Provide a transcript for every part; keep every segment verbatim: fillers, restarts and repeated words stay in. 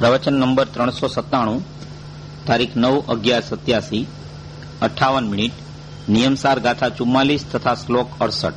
પ્રવચન નંબર ત્રણસો સત્તાણું, તારીખ નવ અગિયાર સત્યાસી, અઠ્ઠાવન મિનિટ, નિયમસાર ગાથા ચુમ્માલીસ તથા શ્લોક અડસઠ.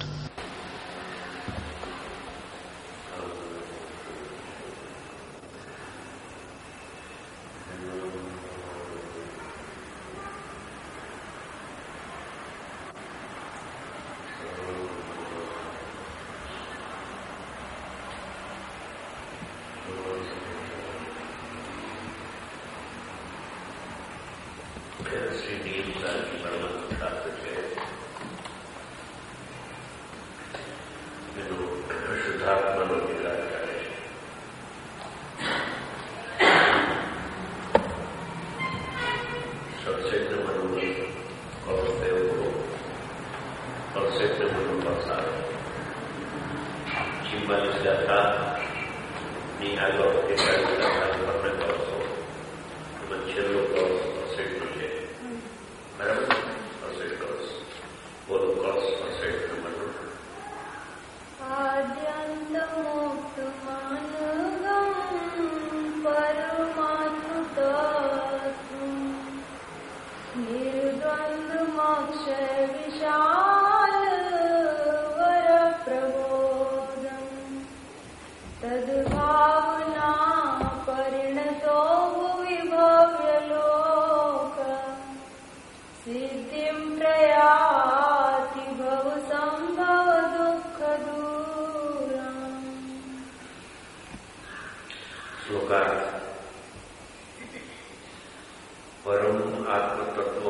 પરમ આત્મતત્વ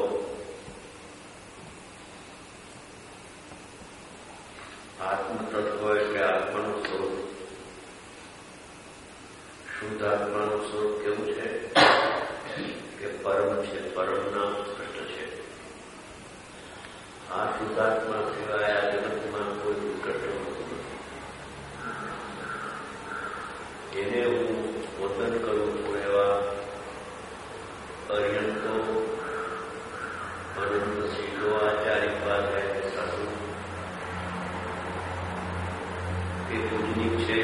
આત્મતત્વ એટલે આત્માનું સ્વરૂપ. શુદ્ધ આત્માનું સ્વરૂપ કેવું છે કે પરમ છે, પરમના ઉત્કૃષ્ટ છે. આ શુદ્ધાત્મા સિવાય આ જગતમાં કોઈ ઉત્કૃષ્ટ હોતું નથી. એને હું વંદન કરું છું એવા અર્યંતો અનંત શીલો આચાર્ય ઉપાધ્યાય સાધુ એ પૂજનીક છે,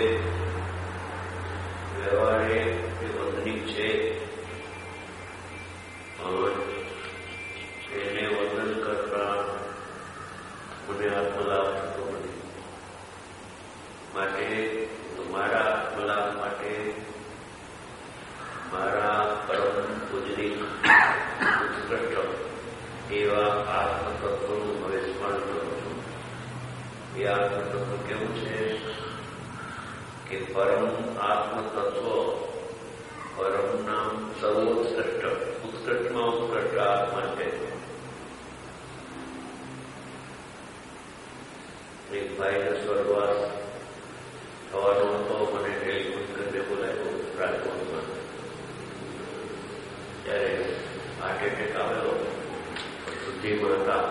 વ્યવહારે એ વંદનીક છે. એને વંદન કરતા મને આત્મલાભ થતો નથી. માટે મારા આત્મલાભ માટે મારા પરમ પૂજનીક ઉત્કૃષ્ટ એવા આત્મતત્વનું હવે સ્મરણ કરું છું. એ આત્મતત્વ કેવું છે કે પરમ આત્મતત્વ, પરમ નામ સર્વોત્કૃષ્ટ, ઉત્કૃષ્ટમાં ઉત્કૃષ્ટ આત્મા છે. એક ભાઈને સ્વર્ગવાસ થવાનો હતો. મને ટેલિફોન કરીને બોલાવ્યો રાજકોટમાં. ત્યારે હાર્ટ એટેક આવેલો, શુદ્ધિમાં હતા.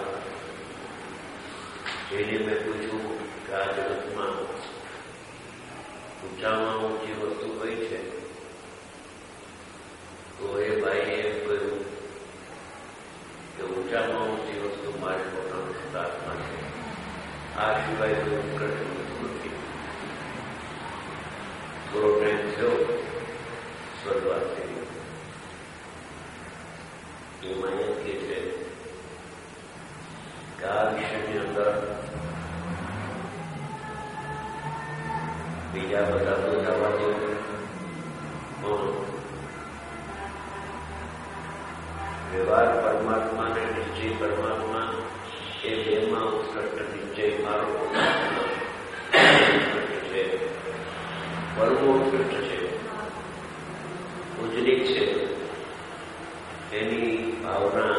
એને મેં પૂછ્યું કે આ જગતમાં ઊંચામાં ઊંચી વસ્તુ કઈ છે? તો એ ભાઈએ એમ કહ્યું કે ઊંચામાં ઊંચી વસ્તુ મારે પોતાનું શુદ્ધાત્મા છે. આ સિવાય કોઈ ઉત્કૃષ્ટ વસ્તુ નથી. થોડો ટાઈમ થયો, સ્વર્ગવાસ થઈ ગયો. એમાં એમ કે છે કે આ વિષયની અંદર બીજા બધા તો જવા દેવું, પણ વ્યવહાર પરમાત્મા ને નિશ્ચય પરમાત્મા એ બેમાં ઉત્કૃષ્ટ નિશ્ચય મારો ઉત્કૃષ્ટ છે, પરમો ઉત્કૃષ્ટ છે, પૂજનીક છે. એની ભાવના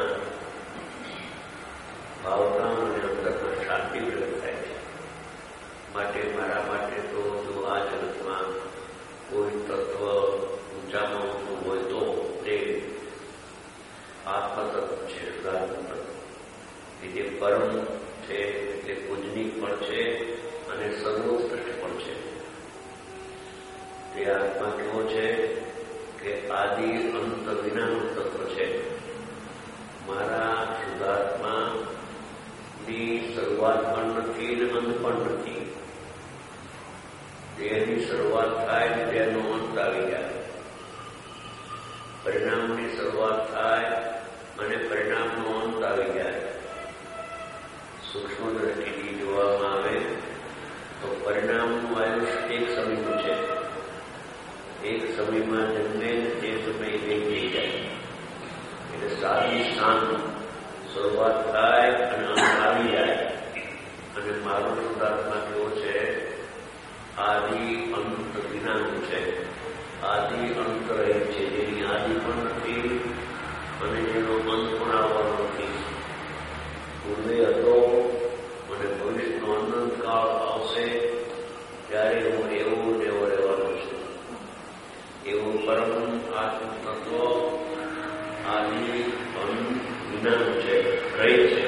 ભાવના અને અંદરમાં શાંતિ પ્રગટ થાય છે. માટે મારા માટે તો જો આ જગતમાં કોઈ તત્વ ઊંચામાં ઊંચું હોય તો તે આત્મતત્વ છે, શુદ્ધાત્મતત્વ. એ જે પરમ છે, તે પૂજનીક પણ છે અને સર્વોત્કૃષ્ટ પણ છે. તે આત્મા કેવો છે કે આદિ અંત વિનાનું તત્વ છે. મારા શુદ્ધાત્માની શરૂઆત પણ નથી ને અંત પણ નથી. દેહની શરૂઆત થાય ને દેહનો અંત આવી જાય. સમયમાં જન્મે તે સમય એક થઈ જાય. એટલે સાદી શાંત શરૂઆત થાય અને અંત આવી જાય. અને મારો શુદ્ધાત્મા કેવો છે? આદિ અંત વિનાનું છે. આદિ અંત રહે છે, જેની આદિ પણ નથી અને જેનો અંત પણ આવવાનો નથી. પૂર્વે હતો અને ભવિષ્યનો અનંતકાળ આવશે ત્યારે હું એવું ને એવો રહેવાનો છું. એવું પરમ આત્મ તત્વ આદિ અંત વિનાનું છે, રહે છે.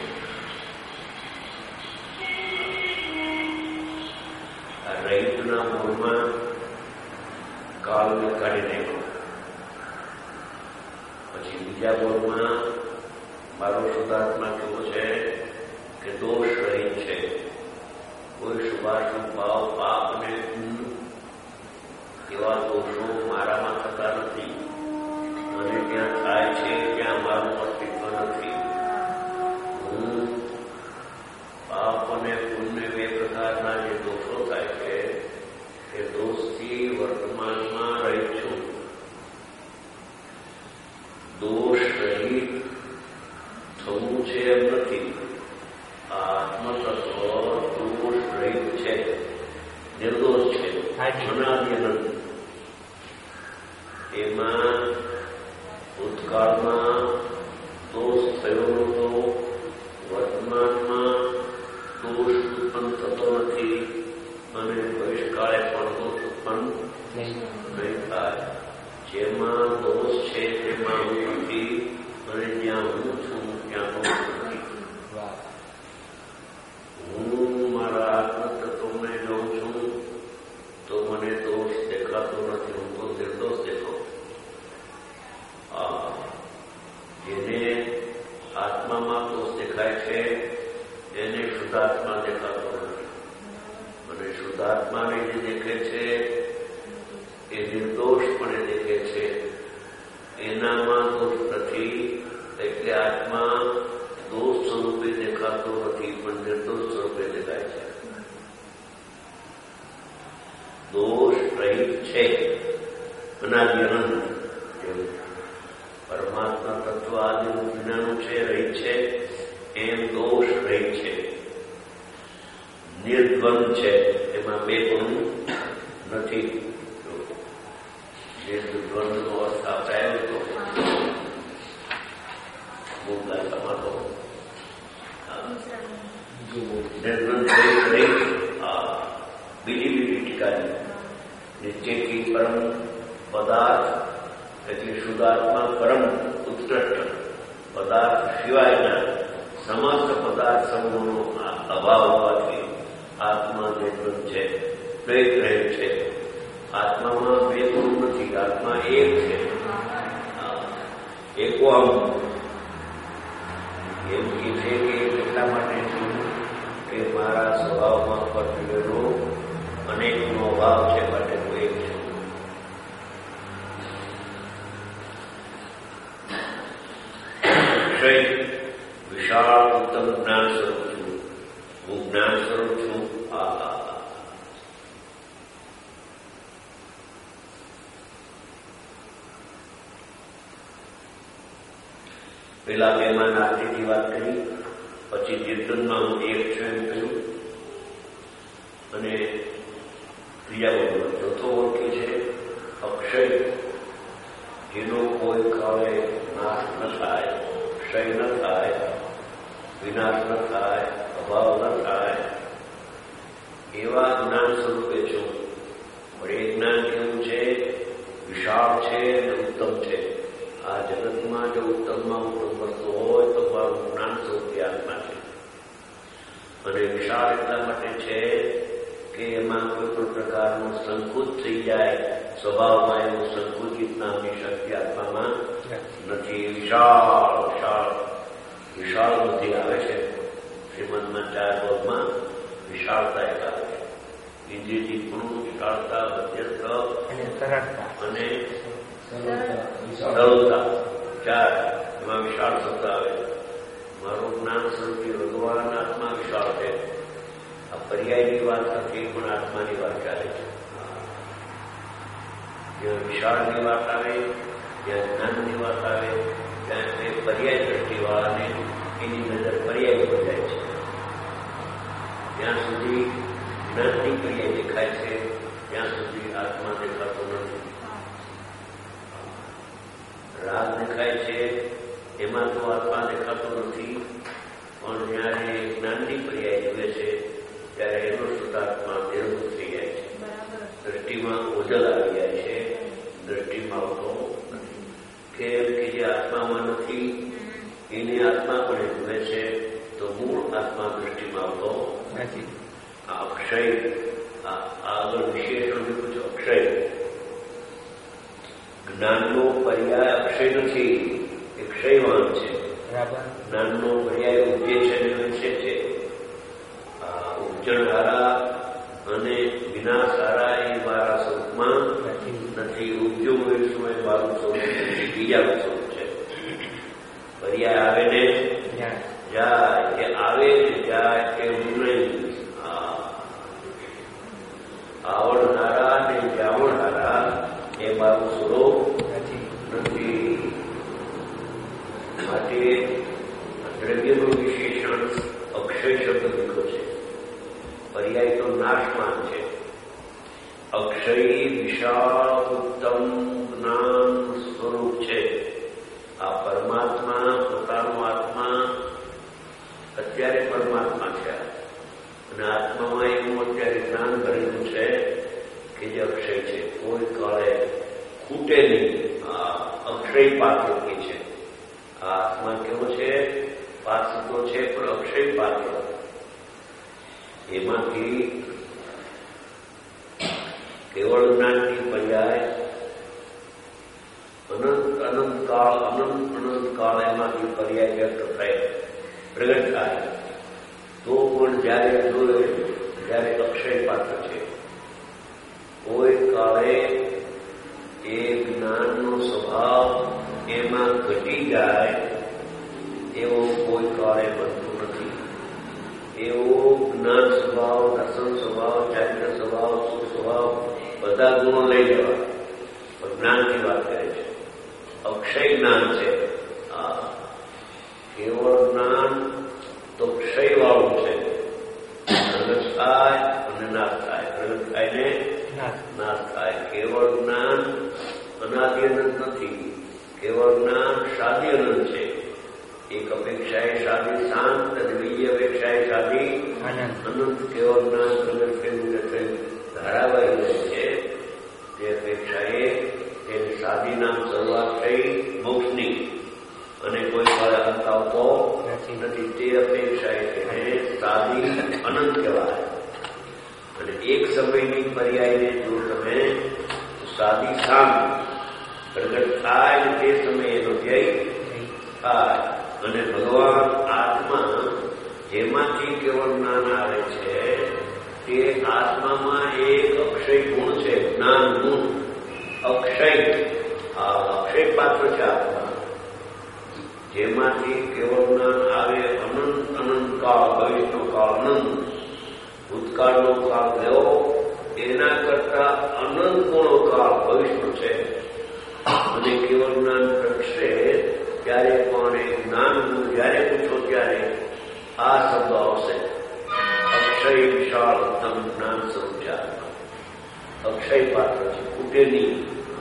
આ રહિતના મૂળમાં કાળને કાઢી નાખ્યો. પછી બીજા બોલમાં મારો શુદ્ધાત્મા કેવો છે કે દોષ રહિત છે. કોઈ શુભાશુભ ભાવ, પાપ અને એવા દોષો મારામાં થતા નથી. અને ત્યાં થાય છે ત્યાં મારું અસ્તિત્વ નથી. હું પાપ અને પુણ્ય બે પ્રકારના જે દોષો થાય છે એ દોષથી વર્તમાનમાં રહી છું. દોષ રહિત થવું છે એમ નથી. આત્મતત્વ દોષ રહિત છે, નિર્દોષ છે, અનાદિ અનંત. એમાં ભૂતકાળમાં દોષ થયો નહોતો, વર્તમાનમાં દોષ ઉત્પન્ન થતો નથી અને ભવિષ્યકાળે પણ દોષ ઉત્પન્ન નહીં થાય. જેમાં દોષ છે તેમાં હું નથી અને જ્યાં હું છું ત્યાં દોષ નથી. હું મારા આત્મતત્વને જોઉં છું તો મને દોષ દેખાતો નથી. હું તો નિર્દોષ દેખાઉં. જેને આત્મામાં દોષ દેખાય છે એને શુદ્ધાત્મા દેખાતો નથી. અને શુદ્ધાત્માને જે દેખે છે એ નિર્દોષપણે દેખે છે. એનામાં દોષ નથી એટલે આત્મા દોષ સ્વરૂપે દેખાતો નથી પણ નિર્દોષ સ્વરૂપે દેખાય છે. દોષ રહિત છે, અનાદિ અનંત. પરમાત્મા તત્વ આદિ વિનાનું છે, રહિત છે, એમ દોષ રહિત છે, નિર્દ્વંદ છે. એમાં બે ગુણ નથી. જે દ્વંદનો અર્થ આપ્યો હતો મૂળગાથામાં તો નિર્દ્વંદ રહિત. બીજી બીજી ટીકાની નિશ્ચયથી પરમ પદાર્થ એટલે શુદ્ધાત્મા પરમ ઉત્કૃષ્ટ પદાર્થ સિવાયના સમસ્ત પદાર્થ સમૂહનો અભાવ હોવાથી આત્મા નિર્બંધ છે, દ્વૈત રહે છે. આત્મામાં બે ગુણ નથી, આત્મા એક છે. એકોહમ એમ કે છે કે એટલા માટે છું કે મારા સ્વભાવમાં પટેલો અનેકનો અભાવ છે માટે હું એક છું. વિશાળ ઉત્તમ જ્ઞાન સ્વરૂપ છું. હું જ્ઞાન સ્વરૂપ છું. આ પેલા બેમાં નાસ્તિકની વાત કરી, પછી નિર્દોષમાં હું એક છું એમ કહ્યું, અને ત્રીજા વર્ગમાં ચોથો વર્ગ છે અક્ષય, જેનો કોઈ કાળે નાશ ન થાય, ક્ષય ન થાય, વિનાશ ન થાય, અભાવ ન થાય, એવા જ્ઞાન સ્વરૂપે છું. પણ એ જ્ઞાન કેવું છે? વિશાળ છે અને ઉત્તમ છે. આ જગતમાં જો ઉત્તમમાં ઉત્તમ વસ્તુ હોય તો મારું જ્ઞાન સ્વરૂપી આત્મા છે. અને વિશાળ એટલા માટે છે કે એમાં કોઈ પણ પ્રકારનું સંકુચ થઈ જાય, સ્વભાવમાં એવું સંકુચિત નામની શક્તિ આત્મામાં નથી. વિશાળ વિશાળ વિશાળ બુદ્ધિ આવે છે. શ્રીમદના ચાર બોધમાં વિશાળતા એક આવે છે. ઇન્દ્રિયથી પણ વિશાળતા, મધ્યસ્થ અને સરળતા, ચાર એમાં વિશાળ શબ્દ આવે. મારું જ્ઞાન સ્વરૂપી ભગવાન આત્મા વિશાળ છે. આ પર્યાયની વાત નથી પણ આત્માની વાત ચાલે છે. જ્યાં વિશાળની વાત આવે, જ્યાં જ્ઞાનની વાત આવે, ત્યાં એ પર્યાય દ્રષ્ટિવાળાને એની નજર પર્યાય પર જાય છે. જ્યાં સુધી જ્ઞાનની પર્યાય દેખાય છે ત્યાં સુધી આત્મા દેખાતો નથી. રાગ દેખાય છે એમાં તો આત્મા દેખાતો નથી, પણ જયારે જ્ઞાનની પર્યાય જુએ છે ત્યારે એનો શુદ્ધાત્મા નિર્મૂળ થઈ જાય છે. દ્રષ્ટિમાં ઓજલ આવી જાય છે, દ્રષ્ટિમાં આવતો નથી. કેમ કે જે આત્મામાં નથી એની આત્મા પણ જુએ છે, તો મૂળ આત્મા દ્રષ્ટિમાં આવતો નથી. આ અક્ષય, આગળ વિશેષણ લીધું છે અક્ષય. જ્ઞાનનો પર્યાય અક્ષય નથી, એ ક્ષયવાન છે. જ્ઞાનનો પર્યાય ઉપજે છે અને વિશે છે. ઉપજણહારા અને વિનાશહારા એ મારા સ્વરૂપમાં નથી. ઉપજવું એ શું એ મારું સ્વરૂપ નથી, બીજાનું સ્વરૂપ છે. પર્યાય આવે ને જાય, એ આવે ને જાય એ હું નહીં. આવડનારા ને જાવડનારા એ મારું સ્વરૂપ નથી. માટે દ્રવ્યનું વિશેષણ અક્ષય શબ્દ લીધો છે. પર્યાય તો નાશમાન છે. અક્ષય વિશાળ ઉત્તમ જ્ઞાન સ્વરૂપ છે. આ પરમાત્મા, પોતાનો આત્મા અત્યારે પરમાત્મા છે અને આત્મામાં એવું અત્યારે જ્ઞાન ભરેલું છે કે જે અક્ષય છે, કોઈ કાળે ખૂટે નહીં. આ અક્ષય પાત્ર કે છે. આ આત્મા કેવો છે? પાત્ર તો છે પણ અક્ષય પાત્ર. એમાંથી કેવળ જ્ઞાનની પર્યાય અનંત અનંત કાળ અનંત અનંત કાળ એમાંથી પર્યાય વ્યક્ત થાય, પ્રગટ થાય. તો પણ જયારે જોયે ત્યારે અક્ષય પાત્ર છે. કોઈ કાળે એ જ્ઞાનનો સ્વભાવ એમાં ઘટી જાય એવો કોઈ કાળે બનતું નથી. એવો જ્ઞાન સ્વભાવ, દર્શન સ્વભાવ, ચારિત્ર સ્વભાવ, સુખ સ્વભાવ બધા ગુણો લઈ જવા. પણ જ્ઞાનની વાત કરે છે. અક્ષય જ્ઞાન છે. આ કેવળ જ્ઞાન તો ક્ષય વાળું છે. પ્રગટ થાય અને નાશ થાય, પ્રગટ થાય ને નાશ થાય. કેવળ જ્ઞાન અનાદિ અનંત નથી. કેવળ જ્ઞાન શાદી અનંત છે. એક અપેક્ષાએ શાદી શાંત અને બીજી અપેક્ષાએ શાદી અનંત. કેવળ જ્ઞાન પ્રગટ થયું થયું ધારાવાહી રહે છે. જે અપેક્ષાએ તેની શાદી નામ શરૂઆત થઈ મોક્ષની અને કોઈ ફળ અંત આવતો નથી. તે અપેક્ષાએ તેને શાદી અનંત કહેવાય. અને એક સમયની પર્યાયને જો તમે શાદી શાંત પ્રગટ થાય તે સમયે એનો ધ્યેય થાય. અને ભગવાન આત્મા જેમાંથી કેવળ જ્ઞાન આવે છે તે આત્મામાં એક અક્ષય ગુણ છે, જ્ઞાન ગુણ. અક્ષય આ અક્ષય પાત્ર છે આત્મા, જેમાંથી કેવળ જ્ઞાન આવે. અનંત અનંત કાળ, ભવિષ્યનો કાળ અનંત, ભૂતકાળનો કાળ ગયો એના કરતા અનંત ગુણો કાળ ભવિષ્યનો છે. અને કેવળ જ્ઞાન પ્રગટશે ત્યારે પણ એ જ્ઞાન જયારે પૂછો ત્યારે આ શબ્દ આવશે. અક્ષય વિશાળ ઉત્તમ જ્ઞાન સ્વરૂપ છે આત્મા. અક્ષય પાત્ર છે, ખૂટે નહીં.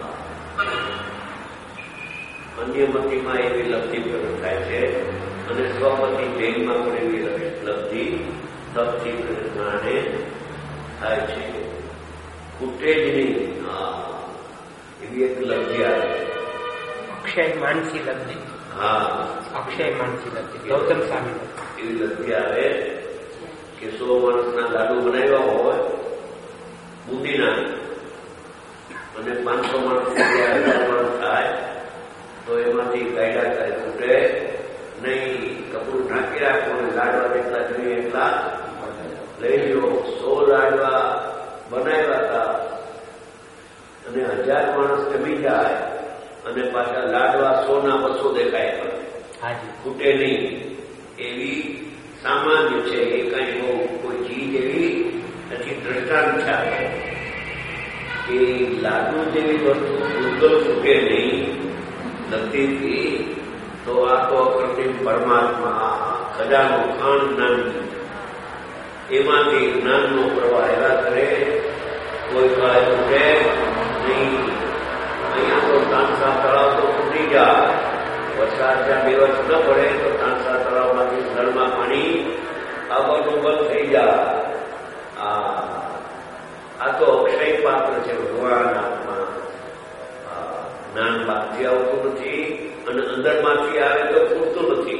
અન્ય મતીમાં એવી લબ્ધિ પ્રગટ થાય છે અને સ્વમતી જૈનમાં પણ એવી લબ્ધિ તપથી પ્રગટનાને થાય છે. ખૂટે જ નહીં. એવી એક લબ્ધિ આવે. અક્ષય માનસી લબ્ધિ. હા, અક્ષય માનસી લબ્ધિ. ગૌતમ સ્વામી એવી લબ્ધિ આવે કે સો માણસના લાડુ બનાવ્યા હોય બુંદીના અને પાંચસો માણસ માણસ થાય તો એમાંથી ગાયડા કરે ખૂટે નહીં. કપડું ઢાંકી રાખો અને લાડવા જેટલા જોઈએ એટલા લઈ લો. સો લાડવા બનાવ્યા હતા અને હજાર માણસ જમી જાય અને પાછા લાડવા સો ના બસો દેખાય પણ ખૂટે નહીં. એવી સામાન્ય છે. એ કઈ બહુ કોઈ ચીજ એવી નથી. દ્રષ્ટાંત છે. કે લાડુ જેવી વસ્તુ ભૂતગલ ચૂકે નહીં નક્કીથી, તો આ તો અકૃત્રિમ પરમાત્મા ખજાનો ખાણ જ્ઞાન, એમાંથી જ્ઞાનનો પ્રવાહ એવા કરે કોઈ કાળે તૂટે નહીં. અહીંયા તો તાનસા તળાવ તો તૂટી જાય, વરસાદ જ્યાં બે વર્ષ ન પડે તો તાનસા તળાવમાંથી નળમાં પાણી આવવાનું બંધ થઈ જાય. આ તો અક્ષય પાત્ર છે ભગવાન આત્મા. જ્ઞાન બહારથી આવતું નથી અને અંદરમાંથી આવે તો પૂરતું નથી.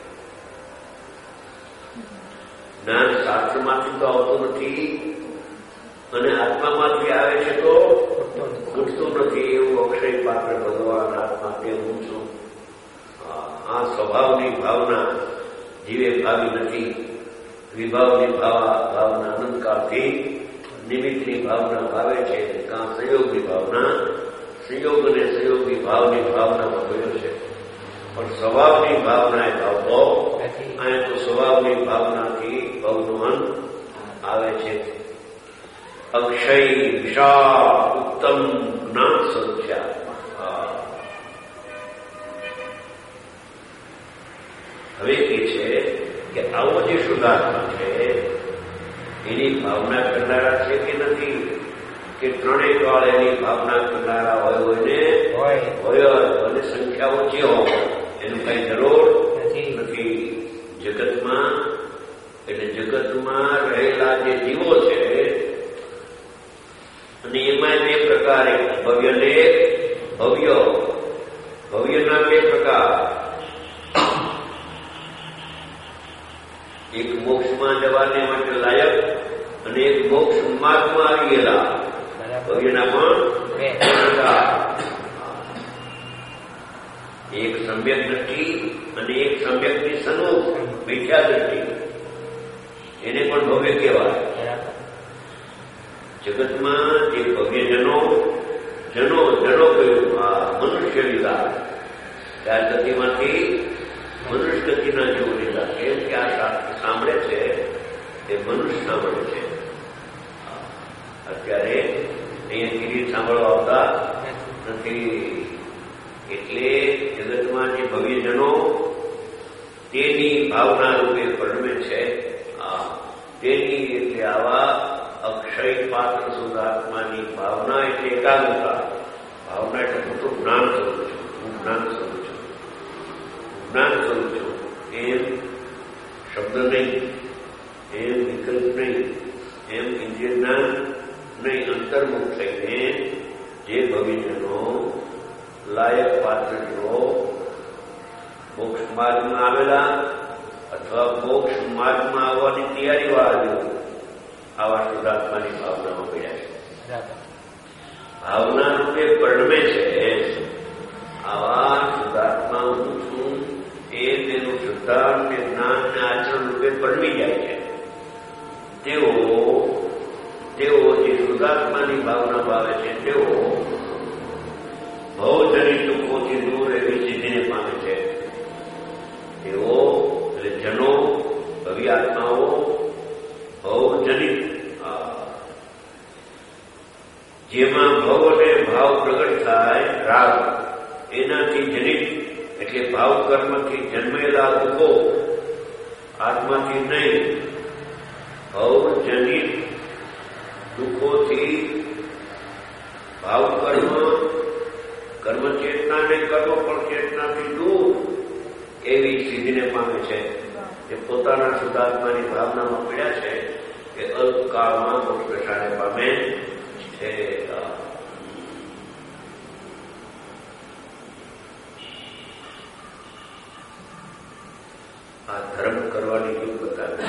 જ્ઞાન શાસ્ત્રમાંથી તો આવતું નથી અને આત્મામાંથી આવે છે તો ખૂટતું નથી. એવું અક્ષય પાત્ર ભગવાન આત્મા તે હું છું. આ સ્વભાવની ભાવના જીવે ભાવી નથી. વિભાવની ભાવા ભાવના અનંતકાળથી નિમિત્તની ભાવના ભાવે છે. કાં સંયોગની ભાવના, સંયોગ અને સંયોગની ભાવની ભાવનામાં ગયો છે. પણ સ્વભાવની ભાવના એ ભાવતો અહીંયા તો સ્વભાવની ભાવનાથી ભાવનો અંત આવે છે. અક્ષય વિશાળ ઉત્તમ જ્ઞાન સ્વરૂપ. હવે એ છે કે આવો જે શુદ્ધાત્મા છે એની ભાવના કરનારા છે કે નથી? કે ત્રણેય કાળ એની ભાવના કરનારા હોય હોય ને હોય અને સંખ્યા ઓછી હોય એનું કઈ જરૂર નથી. જગતમાં એટલે જગતમાં રહેલા જે જીવો છે અને એમાં બે પ્રકાર, એક ભવ્ય ને ભવ્ય. ભવ્યના બે પ્રકાર, એક મોક્ષમાં જવાને માટે લાયક અને એક મોક્ષ માર્ગમાં આવી ગયેલા. ભવ્યના પણ બે પ્રકાર, એક સમ્યક દ્રષ્ટિ અને એક સમ્યકની સન્મુખ મિથ્યા દ્રષ્ટિ, એને પણ ભવ્ય કહેવાય. જગતમાં જે ભવ્ય જનો જનો જનો કહ્યું આ મનુષ્ય લીધા, ત્યાર ગતિમાંથી મનુષ્ય ગતિના જેવું લીધા. કેમ કે આ શાસ્ત્ર સાંભળે છે એ મનુષ્ય સાંભળે છે. અત્યારે અહીંયા ગીરી સાંભળવા આવતા નથી. એટલે જગતમાં જે ભવ્યજનો તેની ભાવના રૂપે પરિણમે છે. તેની એટલે આવા અક્ષય પાત્ર શુદ્ધાત્માની ભાવના એટલે એકાગ્રતા. ભાવના એટલે મોટું જ્ઞાન સ્વરૂપ છું, હું જ્ઞાન સ્વરૂપ છું, જ્ઞાન સ્વરૂપ છું એમ શબ્દ નહીં, એમ વિકલ્પ નહીં, એમ ઇન્દ્રિય જ્ઞાન નહીં. અંતર્મુખ થઈને જે ભવિષ્યનો લાયક પાત્રનો મોક્ષ માર્ગમાં આવેલા અથવા મોક્ષ માર્ગમાં આવવાની તૈયારી વાળા આવા શુદ્ધાત્માની ભાવનામાં પડ્યા છે. ભાવના રૂપે પરિણમે છે. આવા શુદ્ધાત્મા હું છું એ તેનું શુદ્ધાંત ને જ્ઞાન ને આચરણ રૂપે પરિણમી જાય છે. તેઓ તેઓ જે શુદ્ધાત્માની ભાવના ભાવે છે તેઓ ભવજનિત દુઃખોથી દૂર એવી સિદ્ધિને પામે છે. તેઓ એટલે જનો ભવ્ય આત્માઓ ભવજનિત, જેમાં ભવ અને ભાવ પ્રગટ થાય રાગ, એનાથી જનિત એટલે ભાવ કર્મથી જન્મેલા દુઃખો આત્માથી નહીં, ભવજનિત દુઃખોથી ભાવ કર્મ કર્મ ચેતના ને કર્મ પણ ચેતનાથી દૂર એવી સિદ્ધિને પામે છે. એ પોતાના શુદ્ધાત્માની ભાવનામાં પડ્યા છે કે અલ્પકાળમાં મોક્ષ દશાને પામે છે. આ ધર્મ કરવાની રીત બતાવે.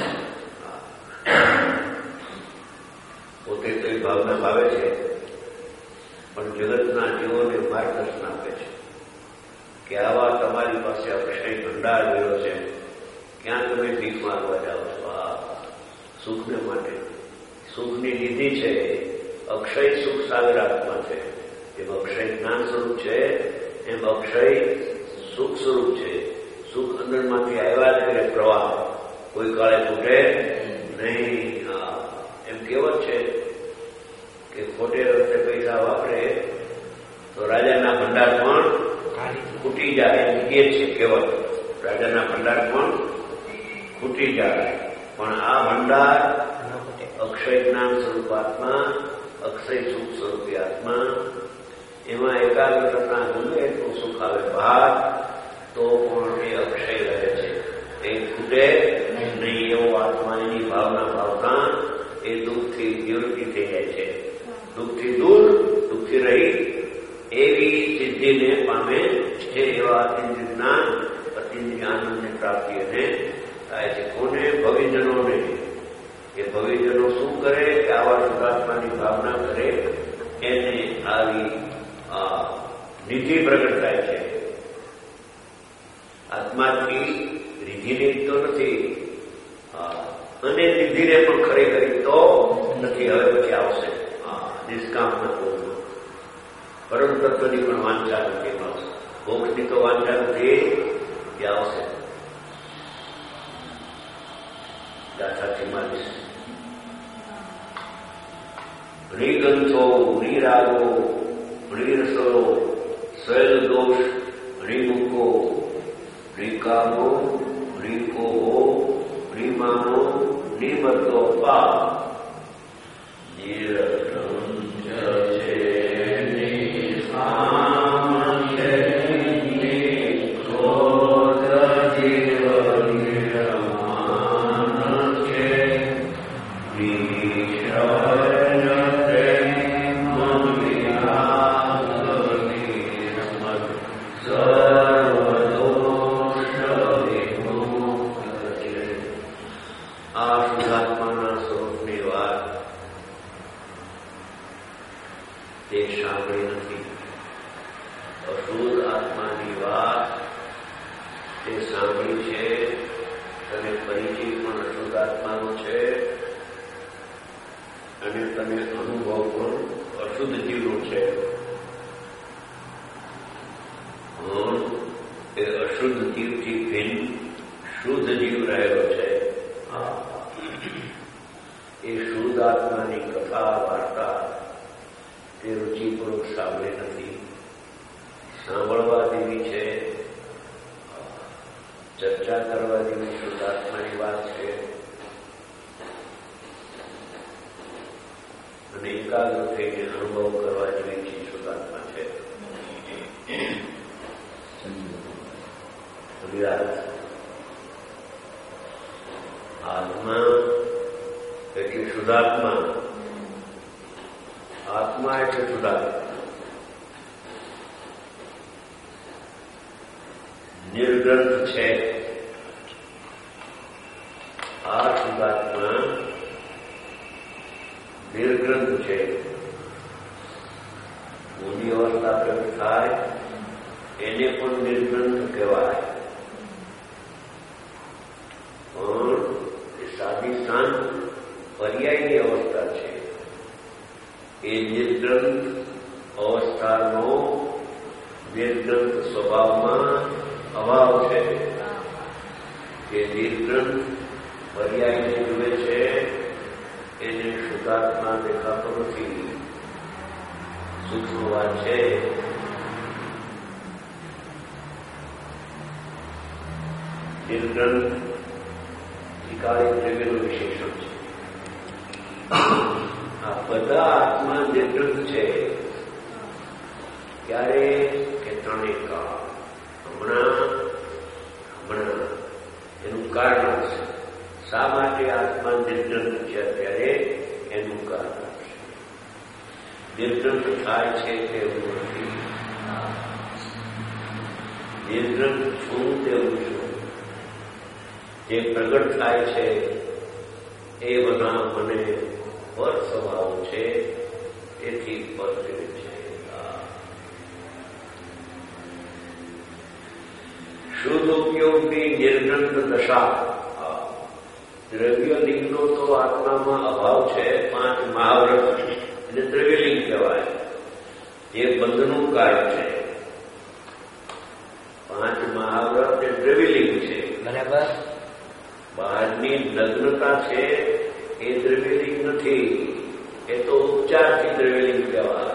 પોતે તો એ ભાવના ભાવે છે પણ જગતના જીવોને માર્ગદર્શન આપે છે કે આવા તમારી પાસે અક્ષય ભંડાર રહ્યો છે, ક્યાં તમે ભીખ માગવા જાઓ છો? આ સુખને માટે સુખની નિધિ છે. અક્ષય સુખ સાગરાત્મા છે. એમ અક્ષય જ્ઞાન સ્વરૂપ છે, એમ અક્ષય સુખ સ્વરૂપ છે. સુખ અંદરમાંથી આવ્યા જ કરે પ્રવાહ, કોઈ કાળે તૂટે નહીં. એમ કહેવત છે કે ખોટે રસ્તે પૈસા વાપરે તો રાજાના ભંડાર પણ ખૂટી જાય એમ કે છે કહેવત. રાજાના ભંડાર પણ ખૂટી જાય, પણ આ ભંડાર અક્ષય જ્ઞાન સ્વરૂપાત્મા, અક્ષય સુખ સ્વરૂપી આત્મા, એમાં એકાગ્રતા ગમે એટલું સુખ આવે બહાર તો પણ એ અક્ષય રહે છે, એ ખૂટે નહીં. એવો આત્મા એની ભાવના ભાવના એ દુઃખથી નિવૃત્તિ થઈ જાય છે. દુઃખથી દૂર, દુઃખથી રહી એવી સિદ્ધિને પામે છે. એવા અતિન્દ્રિય જ્ઞાન, અતિન્દ્રિય આનંદની પ્રાપ્તિ એને થાય છે. કોને? ભવિજનોને. એ ભવિજનો શું કરે કે આવા શુદ્ધાત્માની ભાવના કરે એને આવી નિધિ પ્રગટ થાય છે. આત્માથી નિધિને તો નથી અને નિધિને પણ ખરેખર તો નથી. હવે પછી આવશે નિષ્કામના ભોગમાં પરમ તત્વની પણ વાંચા નથી, મોક્ષની તો વાંચા નથી, એ આવશે. ગાથા ચુમ્માલીસ. ણિગંથો ણિરાગો ણિરસો સ્વૈલ દોષ ણિમુખો ણિકામો ણિકોહો ણિમાનો ણિમતો પા ઉચ્ચારથી દ્રવ્યલિંગ કહેવાય.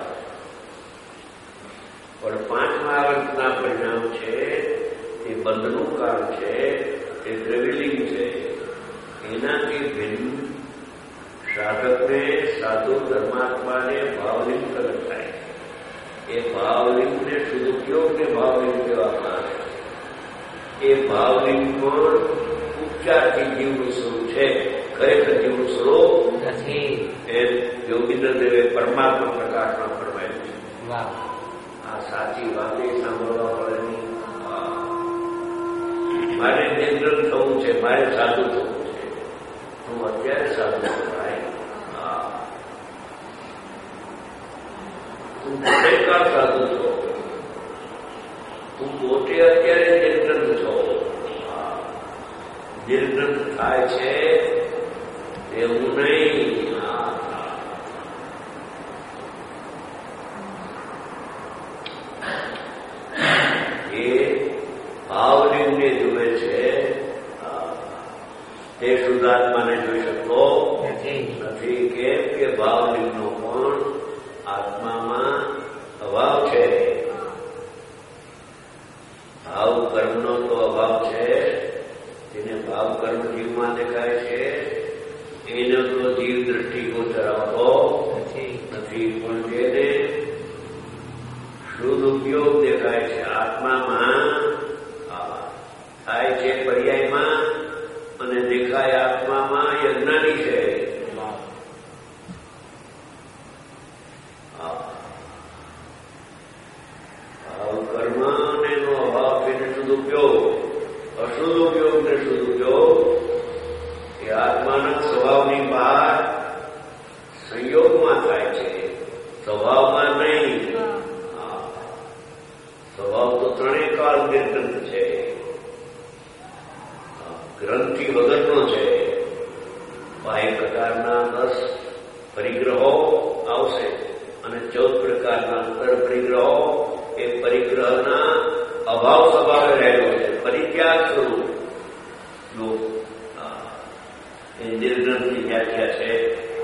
પણ પાંચમા અંકના પરિણામ છે એ બંધનું કારણ છે, એ દ્રવ્યલિંગ છે. એનાથી ભિન્ન સાધકને સાધુ ધર્માત્માને ભાવલિંગ પ્રગટ થાય. એ ભાવલિંગને સદુપયોગને ભાવલિંગ કહેવામાં આવે. એ ભાવલિંગ પણ ઉપચારથી જીવનું સ્વરૂપ છે, ખરેખર જીવનું સ્વરૂપ નથી. એ યોગીન્દ્ર દેવે પરમાત્મા પ્રકાશમાં ફરમાયું છે. આ સાચી વાત એ સાંભળવા પડે નહીં. મારે નિર્ગ્રહ થવું છે, મારે સાધુ થવું છે. હું અત્યારે સાધુ થાય. તું ખરેખર સાધુ છો, તું પોતે અત્યારે નિર્ગ્રંથ છો. નિર્ગ્રંથ થાય છે એવું નહીં. એ ભાવલિંગને જુએ છે, તે શુદ્ધાત્માને જોઈ શકતો નથી. કેમ કે ભાવલિંગનો પણ આત્મામાં અભાવ છે. ભાવ કર્મનો તો અભાવ છે. તેને ભાવ કર્મ જીવમાં દેખાય છે. એનો તો જીવ દ્રષ્ટિગોચર આવતો નથી. પણ જેને શુદ્ધ ઉપયોગ દેખાય છે આત્મામાં થાય છે પર્યાયમાં, અને દેખાય આત્મામાં એ અજ્ઞાની છે. ભાવ કર્મ અને એનો અભાવ છે ને શુદ્ધ ઉપયોગ. અશુદ્ધ ઉપયોગ ને શુદ્ધ ઉપયોગ એ આત્માના સ્વભાવની બહાર સંયોગમાં થાય છે, સ્વભાવમાં નહીં. સ્વભાવ તો ત્રણેય કાળ નિર્ગ્રંથ છે, ગ્રંથિ વગરનો છે. બાહ્ય પ્રકારના દસ પરિગ્રહો આવશે અને ચૌદ પ્રકારના અંતર પરિગ્રહો એ પરિગ્રહના અભાવ સ્વભાવે રહેલો છે, પરિત્યાગ સ્વરૂપ. એ નિર્ગ્રંથની વ્યાખ્યા છે.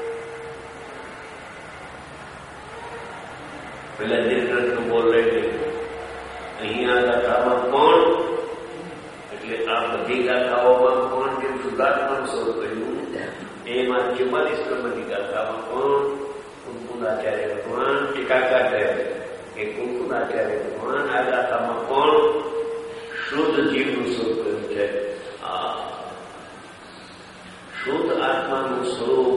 પેલા નિર્ગ્રંથનું બોલ લઈ અહીંયા ગાથામાં કોણ, એટલે આ બધી ગાથાઓમાં કોણ જેમ શુદ્ધાત્માનું સ્વરૂપ કહ્યું, એમાં ચુમ્માલીસ નંબરની ગાથામાં કોણ કુંકુદાચાર્ય ભગવાન ટીકાકાર થયા કે કુંકુદાચાર્ય ભગવાન આ ગાથામાં કોણ શુદ્ધ જીવનું સ્વરૂપ કહ્યું છે. આ શુદ્ધ આત્માનું સ્વરૂપ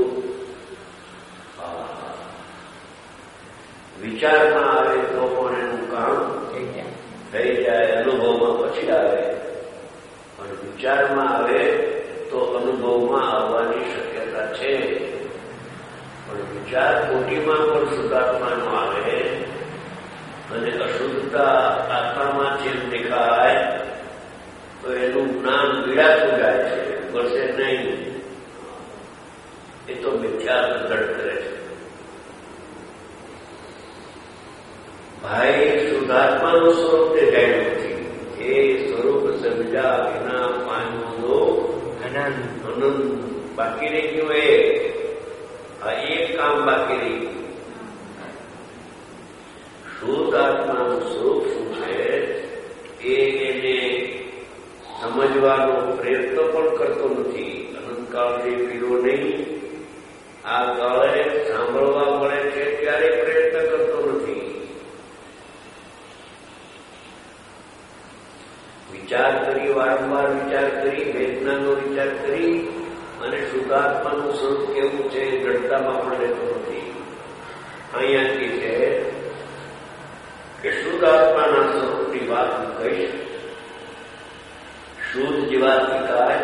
વિચારમાં આવે તો પણ એનું કામ થઈ જાય, અનુભવમાં પછી આવે. પણ વિચારમાં આવે તો અનુભવમાં આવવાની શક્યતા છે. પણ વિચાર કોટીમાં પણ શુદ્ધાત્માનો આવે અને અશુદ્ધતા આત્મામાં જેમ દેખાય તો એનું જ્ઞાન પીડાતું જાય છે, મળશે નહીં. એ તો મિથ્યા પ્રગટ કરે છે. ભાઈ શુદ્ધાત્માનું સ્વરૂપ દેખાયું નથી. એ સ્વરૂપ સમજા વિના પાનો અનંત અનંત બાકી રહી ગયું. એ આ એક કામ બાકી રહી ગયું. શુદ્ધ આત્માનું સ્વરૂપ શું છે એ એને સમજવાનો પ્રયત્ન પણ કરતો નથી. અનંતકાળથી પીરો નહીં. આ કાળે સાંભળવા મળે છે ત્યારે પ્રયત્ન કરતો નથી. વિચાર કરી, વારંવાર વિચાર કરી, વેદનાનો વિચાર કરી અને શુદ્ધાત્માનું સ્વરૂપ કેવું છે એ દ્રઢતામાં પણ રહેતો નથી. અહીંયાથી છે કે શુદ્ધાત્માના સ્વરૂપની વાત હું કહીશ. શુદ્ધ જીવાત્મિકાય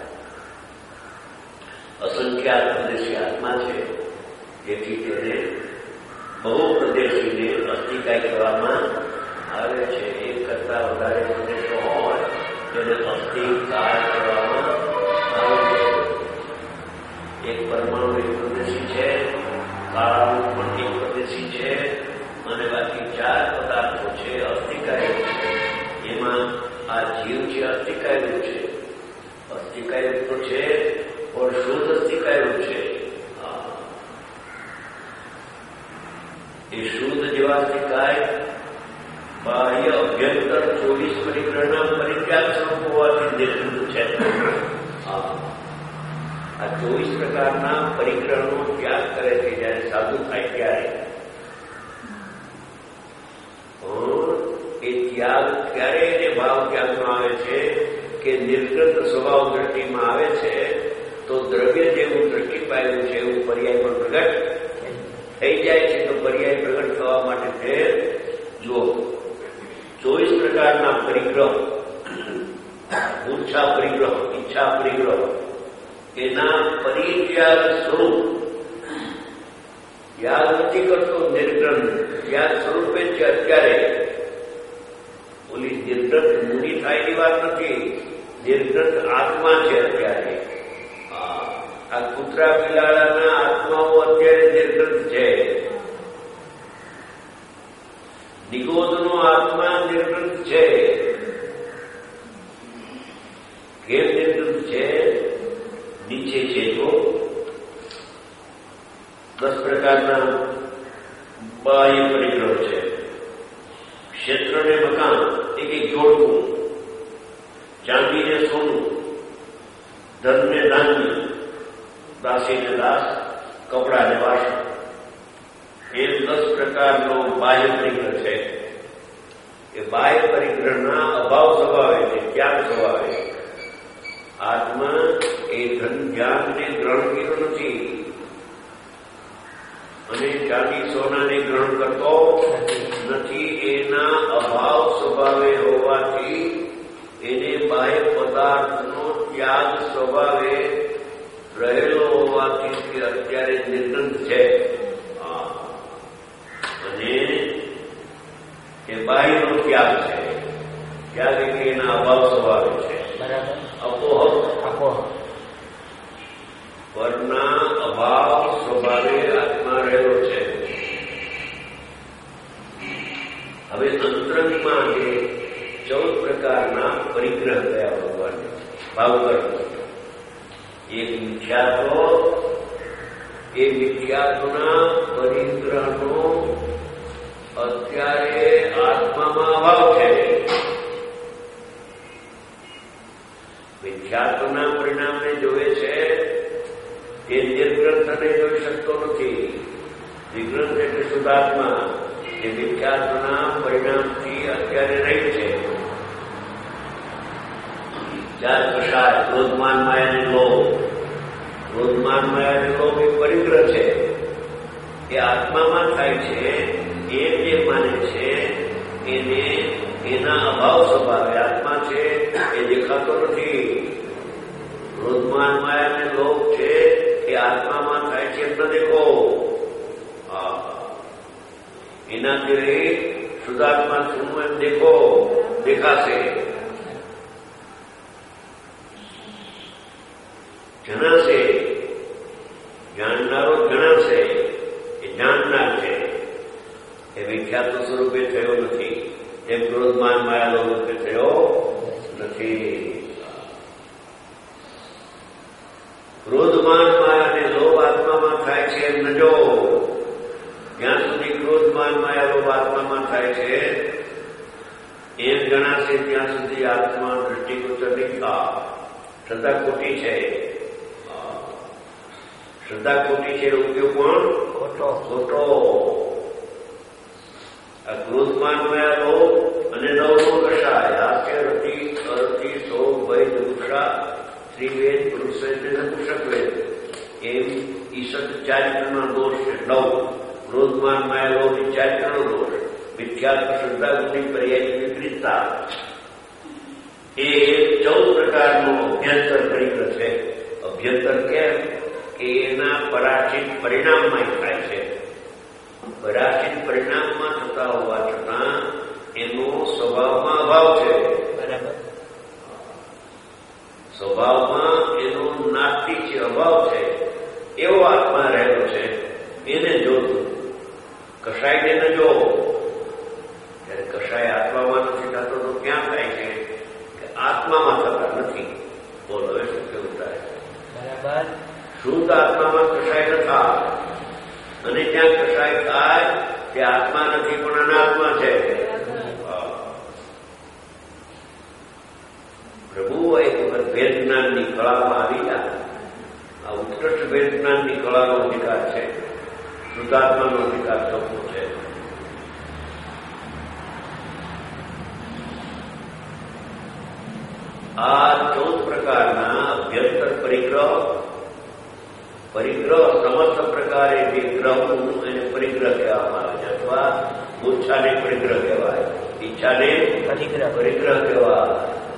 અસંખ્યાત પ્રદેશી આત્મા છે, જેથી તેને બહુ પ્રદેશીને અસ્થિકાય કહેવામાં આવે છે. એક કરતા વધારે પ્રદેશો હોય તેને અસ્થિકાય કહેવામાં આવે છે. એક પરમાણુ એક પ્રદેશી છે, કાળાનું પણ એક પ્રદેશી છે, અને બાકી ચાર પદાર્થો છે અસ્થિકાય છે. એમાં આ જીવ છે અસ્થિકાય છે. અસ્થિકાય તો છે પણ શુદ્ધ અસ્થિકાય છે. બાહ્ય અભ્યંતર ચોવીસ પરિગ્રહના પરિત્યાગ સ્વરૂપ હોવાથી નિર્ગુણ છે. આ ચોવીસ પ્રકારના પરિગ્રહનો ત્યાગ કરે છે જયારે સાધુ થાય ત્યારે. એ ત્યાગ ક્યારે એને ભાવ ત્યાગમાં આવે છે કે નિર્ગત સ્વભાવ દ્રષ્ટિમાં આવે છે તો દ્રવ્ય જેવું દ્રષ્ટિ પાયેલું છે એવું પર્યાય પણ પ્રગટ થઈ જાય છે. તો પર્યાય પ્રગટ થવા માટે છે જો ચોવીસ પ્રકારના પરિગ્રહ, મૂર્છા પરિગ્રહ, ઈચ્છા પરિગ્રહ, એના પરિત્યાગ સ્વરૂપ ત્યાગ નથી કરતો નિર્ગ્રંથ, ત્યાગ સ્વરૂપે છે. અત્યારે ઓલી નિર્ગ્રંથ મુનિ થાયની વાત નથી, નિર્ગ્રંથ આત્મા છે અત્યારે. આ કૂતરા બિલાડાના આત્માઓ અત્યારે નિર્ગ્રંથ છે. નિગોદનો આત્મા નિર્ગ્રંથ છે. કેમ નિર્ગ્રંથ છે? નીચે છે તો દસ પ્રકારના બાહ્ય પરિગ્રહ છે. ક્ષેત્રને મકાન એક એક જોડવું, ચાંદીને સોનું, ધનને ધાન્ય, દાસીને દાસ, કપડાને વાસણ, એ દસ પ્રકારનો બાહ્ય પરિગ્રહ છે. એ બાહ્ય પરિગ્રહના અભાવ સ્વભાવે છે, ત્યાગ સ્વભાવે. આત્મા એ ધન ધ્યાનને ગ્રહણ કર્યું નથી અને ચાંદી સોનાને ગ્રહણ કરતો નથી. એના અભાવ સ્વભાવે હોવાથી એને બાહ્ય પદાર્થનો ત્યાગ સ્વભાવે રહેલો હોવાથી અત્યારે નિર્ગંધ છે. અને એ બાહ્યનો ત્યાગ છે. ત્યાગ એટલે એના અભાવ સ્વભાવે છે. અપોહ અપોહ પરના અભાવ સ્વભાવે આત્મા રહેલો છે. હવે અંતરંગમાં જે ચૌદ પ્રકારના પરિગ્રહ કયા ભગવાન ભાવ કર્મ, એક મિથ્યાત્વ, એ મિથ્યાત્વના પરિગ્રહનો અત્યારે આત્મામાં અભાવ છે. મિથ્યાત્વના પરિણામને જોવે છે એ નિર્ગ્રંથને જોઈ શકતો નથી. વિગ્રંથ એટલે શુદ્ધાત્મા એ મિથ્યાત્વના પરિણામથી અત્યારે રહી છે. ચાર કશાય ક્રોધમાન માયાને લોભ, ક્રોધમાન માયાને લોભ એ પરિગ્રહ છે. એ આત્મામાં થાય છે. એ જે માને છે એને એના અભાવ સ્વભાવે આત્મા છે એ દેખાતો નથી. ક્રોધમાન માયાને લોભ છે એ આત્મામાં થાય છે એમ ન દેખો. એનાથી રહી શુદ્ધાત્મા શું એમ દેખો, દેખાશે. જણાશે, જાણનારો જણાશે, એ જાણનાર છે. એ વિખ્યાત સ્વરૂપે થયો નથી. એમ ક્રોધમાન માયા રૂપે થયો નથી. ક્રોધમાન માયા અને લોભ આત્મામાં થાય છે એમ ન જો. જ્યાં સુધી ક્રોધમાન માયા લોભ આત્મામાં થાય છે એમ જણાશે ત્યાં સુધી આત્મા દૃષ્ટિગોચર નહીં થા. શ્રદ્ધા ખોટી છે. શ્રદ્ધા ખોટી છે ઉપયોગ પણ ખોટો ખોટો. આ ક્રોધમાન માયા લોભ અને નવનો કશાય હાસ્ય રતિ અરતિ સો ભય દુષા ત્રિવેદ પુરુષવેદ અને પુષકવેદ એમ ઈશત ચારિત્રના દોષ છે. નવ ક્રોધમાન માયા લોભ એ ચારિત્રનો દોષ. વિખ્યાત શ્રદ્ધા ગુણની પર્યાય વિપરીતતા એ ચૌદ પ્રકારનો અભ્યંતર પરિગ્રહ છે. અભ્યંતર કેમ કે એના પરાચિત પરિણામમાં થાય છે. પરાચિત પરિણામમાં થતા હોવા છતાં એનો સ્વભાવમાં અભાવ છે. બરાબર. સ્વભાવમાં એનો નાસ્તિક છે, અભાવ છે. એવો આત્મા રહેલો છે. એને જોતું. કશાયને ન જો. ત્યારે કશાય આત્મામાં નથી થતો તો ક્યાં થાય છે કે આત્મામાં થતા નથી. બોલો એ શું કેવું થાય? બરાબર. શુદ્ધ આત્મામાં કશાય ન થાય અને ત્યાં કશાય થાય તે આત્મા નથી પણ અનાત્મા છે. આ ચૌદ પ્રકારના અભ્યંતર પરિગ્રહ પરિગ્રહ સમસ્ત પ્રકારે જે ગ્રહનું એને પરિગ્રહ કહેવામાં આવે છે, અથવા મૂર્છાને પરિગ્રહ કહેવાય, ઈચ્છાને પરિગ્રહ કહેવાય.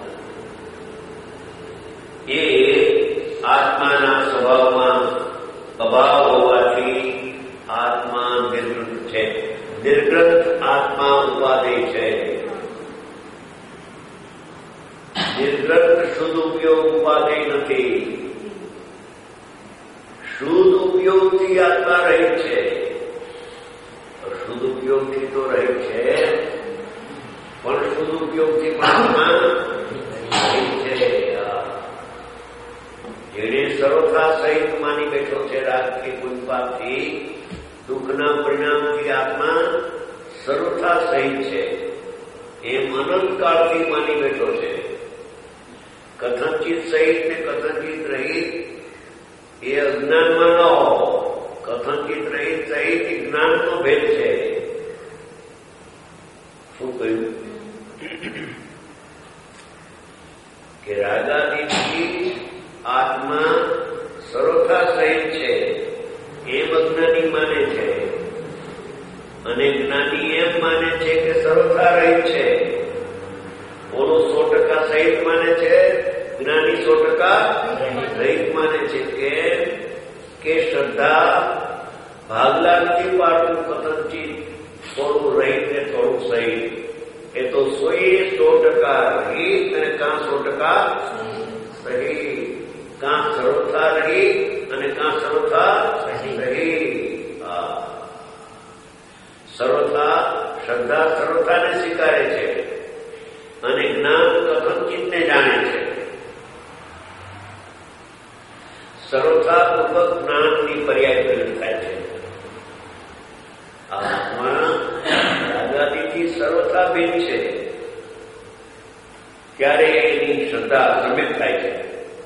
એ આત્માના સ્વભાવમાં અભાવ હોવાથી આત્મા નિર્ગ્રંથ છે. નિર્ગ્રંથ આત્મા ઉપાદેય છે. નિર્ગ્રંથ શુદ્ધ ઉપયોગ ઉપાદેય નથી. શુદ્ધ ઉપયોગથી આત્મા રહી છે. શુદ્ધ ઉપયોગથી તો રહી છે, પણ શુદ્ધ ઉપયોગથી આત્મા રહી છે. જેને સર્વથા સહિત માની બેઠો છે રાગથી કુંપાથી, દુઃખના પરિણામથી આત્મા સર્વથા સહિત છે એમ અનંતકાળથી માની બેઠો છે. કથનચિત સહિત ને કથનચિત રહિત એ અજ્ઞાનમાં ન હો. કથનચિત રહિત સહિત જ્ઞાનનો ભેદ છે. શું કહ્યું કે રાગાદિથી આત્મા સર્વથા સહિત છે એમ અજ્ઞાની માને છે, અને જ્ઞાની એમ માને છે કે સર્વથા રહિત છે. ઓનો સો ટકા સહિત માને છે, જ્ઞાની સો ટકા રહિત માને છે. કે કે શ્રદ્ધા ભાગલા નથી પાડતું કથનચિત, થોડું રહિત ને થોડું સહિત. એ તો સોએ સો ટકા રહિત અને કાં સો ટકા સહિત. કાં સર્વથા રહિત અને કાં સર્વથા રહિત. સર્વથા શ્રદ્ધા સર્વથાને સ્વીકારે છે, અને જ્ઞાન કથનચિતને જાણે છે. સર્વથાપૂર્વક જ્ઞાનની પર્યાય પ્રગટ થાય છે. આત્મા રાગાદિથી સર્વથા ભિન્ન છે ત્યારે એની શ્રદ્ધા સમ્યક થાય છે.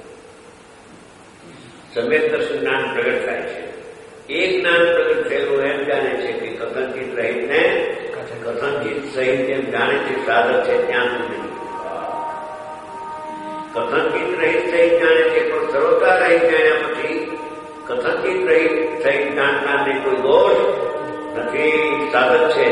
સમ્યક દર્શન જ્ઞાન પ્રગટ થાય છે. એ જ્ઞાન પ્રગટ થયેલું એમ જાણે છે કે કથનચિત રહિત ને કથનચિત સહિત એમ જાણે છે. સાધક છે ત્યાં સુધી કથનચિત રહિત સહિત જાણે છે, પણ સર્વથા રહિત જાણ્યા પછી કથનચિત રહિત સહિત જાણનારને કોઈ દોષ નથી. સાધક છે,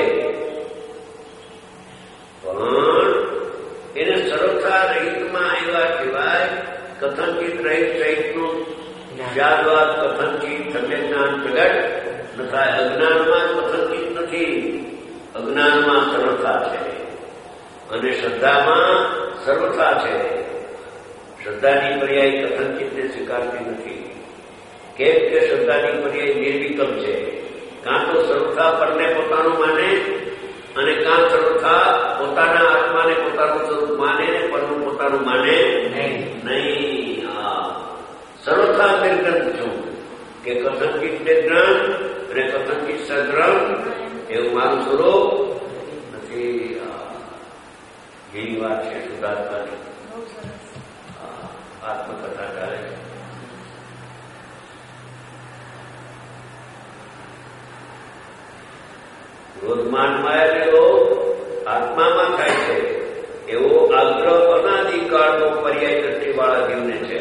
પણ એને સર્વથા રહિતમાં આવ્યા સિવાય કથનચિત રહિત સહિતનું ત્યારબાદ કથનચિત સમ્યક જ્ઞાન પ્રગટ ન થાય. અજ્ઞાનમાં કથનચિત નથી, અજ્ઞાનમાં સર્વથા છે, અને શ્રદ્ધામાં સર્વથા છે. શ્રદ્ધાની પર્યાય કથનચિતને સ્વીકારતી નથી. કેમ કે શ્રદ્ધાની પર્યાય નિર્વિકલ્પ છે. કાં તો સર્વથા પરને પોતાનું માને, અને કાં સર્વથા પોતાના આત્માને પોતાનું સ્વરૂપ માને ને પરનું પોતાનું માને નહીં. સર્વથા નિર્ગ્રંથ છું કે કથનચિત નિર્ગ્રંથ અને કથનચિત સગ્રંથ એવું મારું સ્વરૂપ નથી. એવી વાત છે શુદ્ધાત્માની. આત્મકથા ચાલે છે. ક્રોધમાનમાં આવેલો આત્મામાં થાય છે એવો આગ્રહ અનાદિકાળનો પર્યાય દ્રષ્ટિવાળા જીવને છે,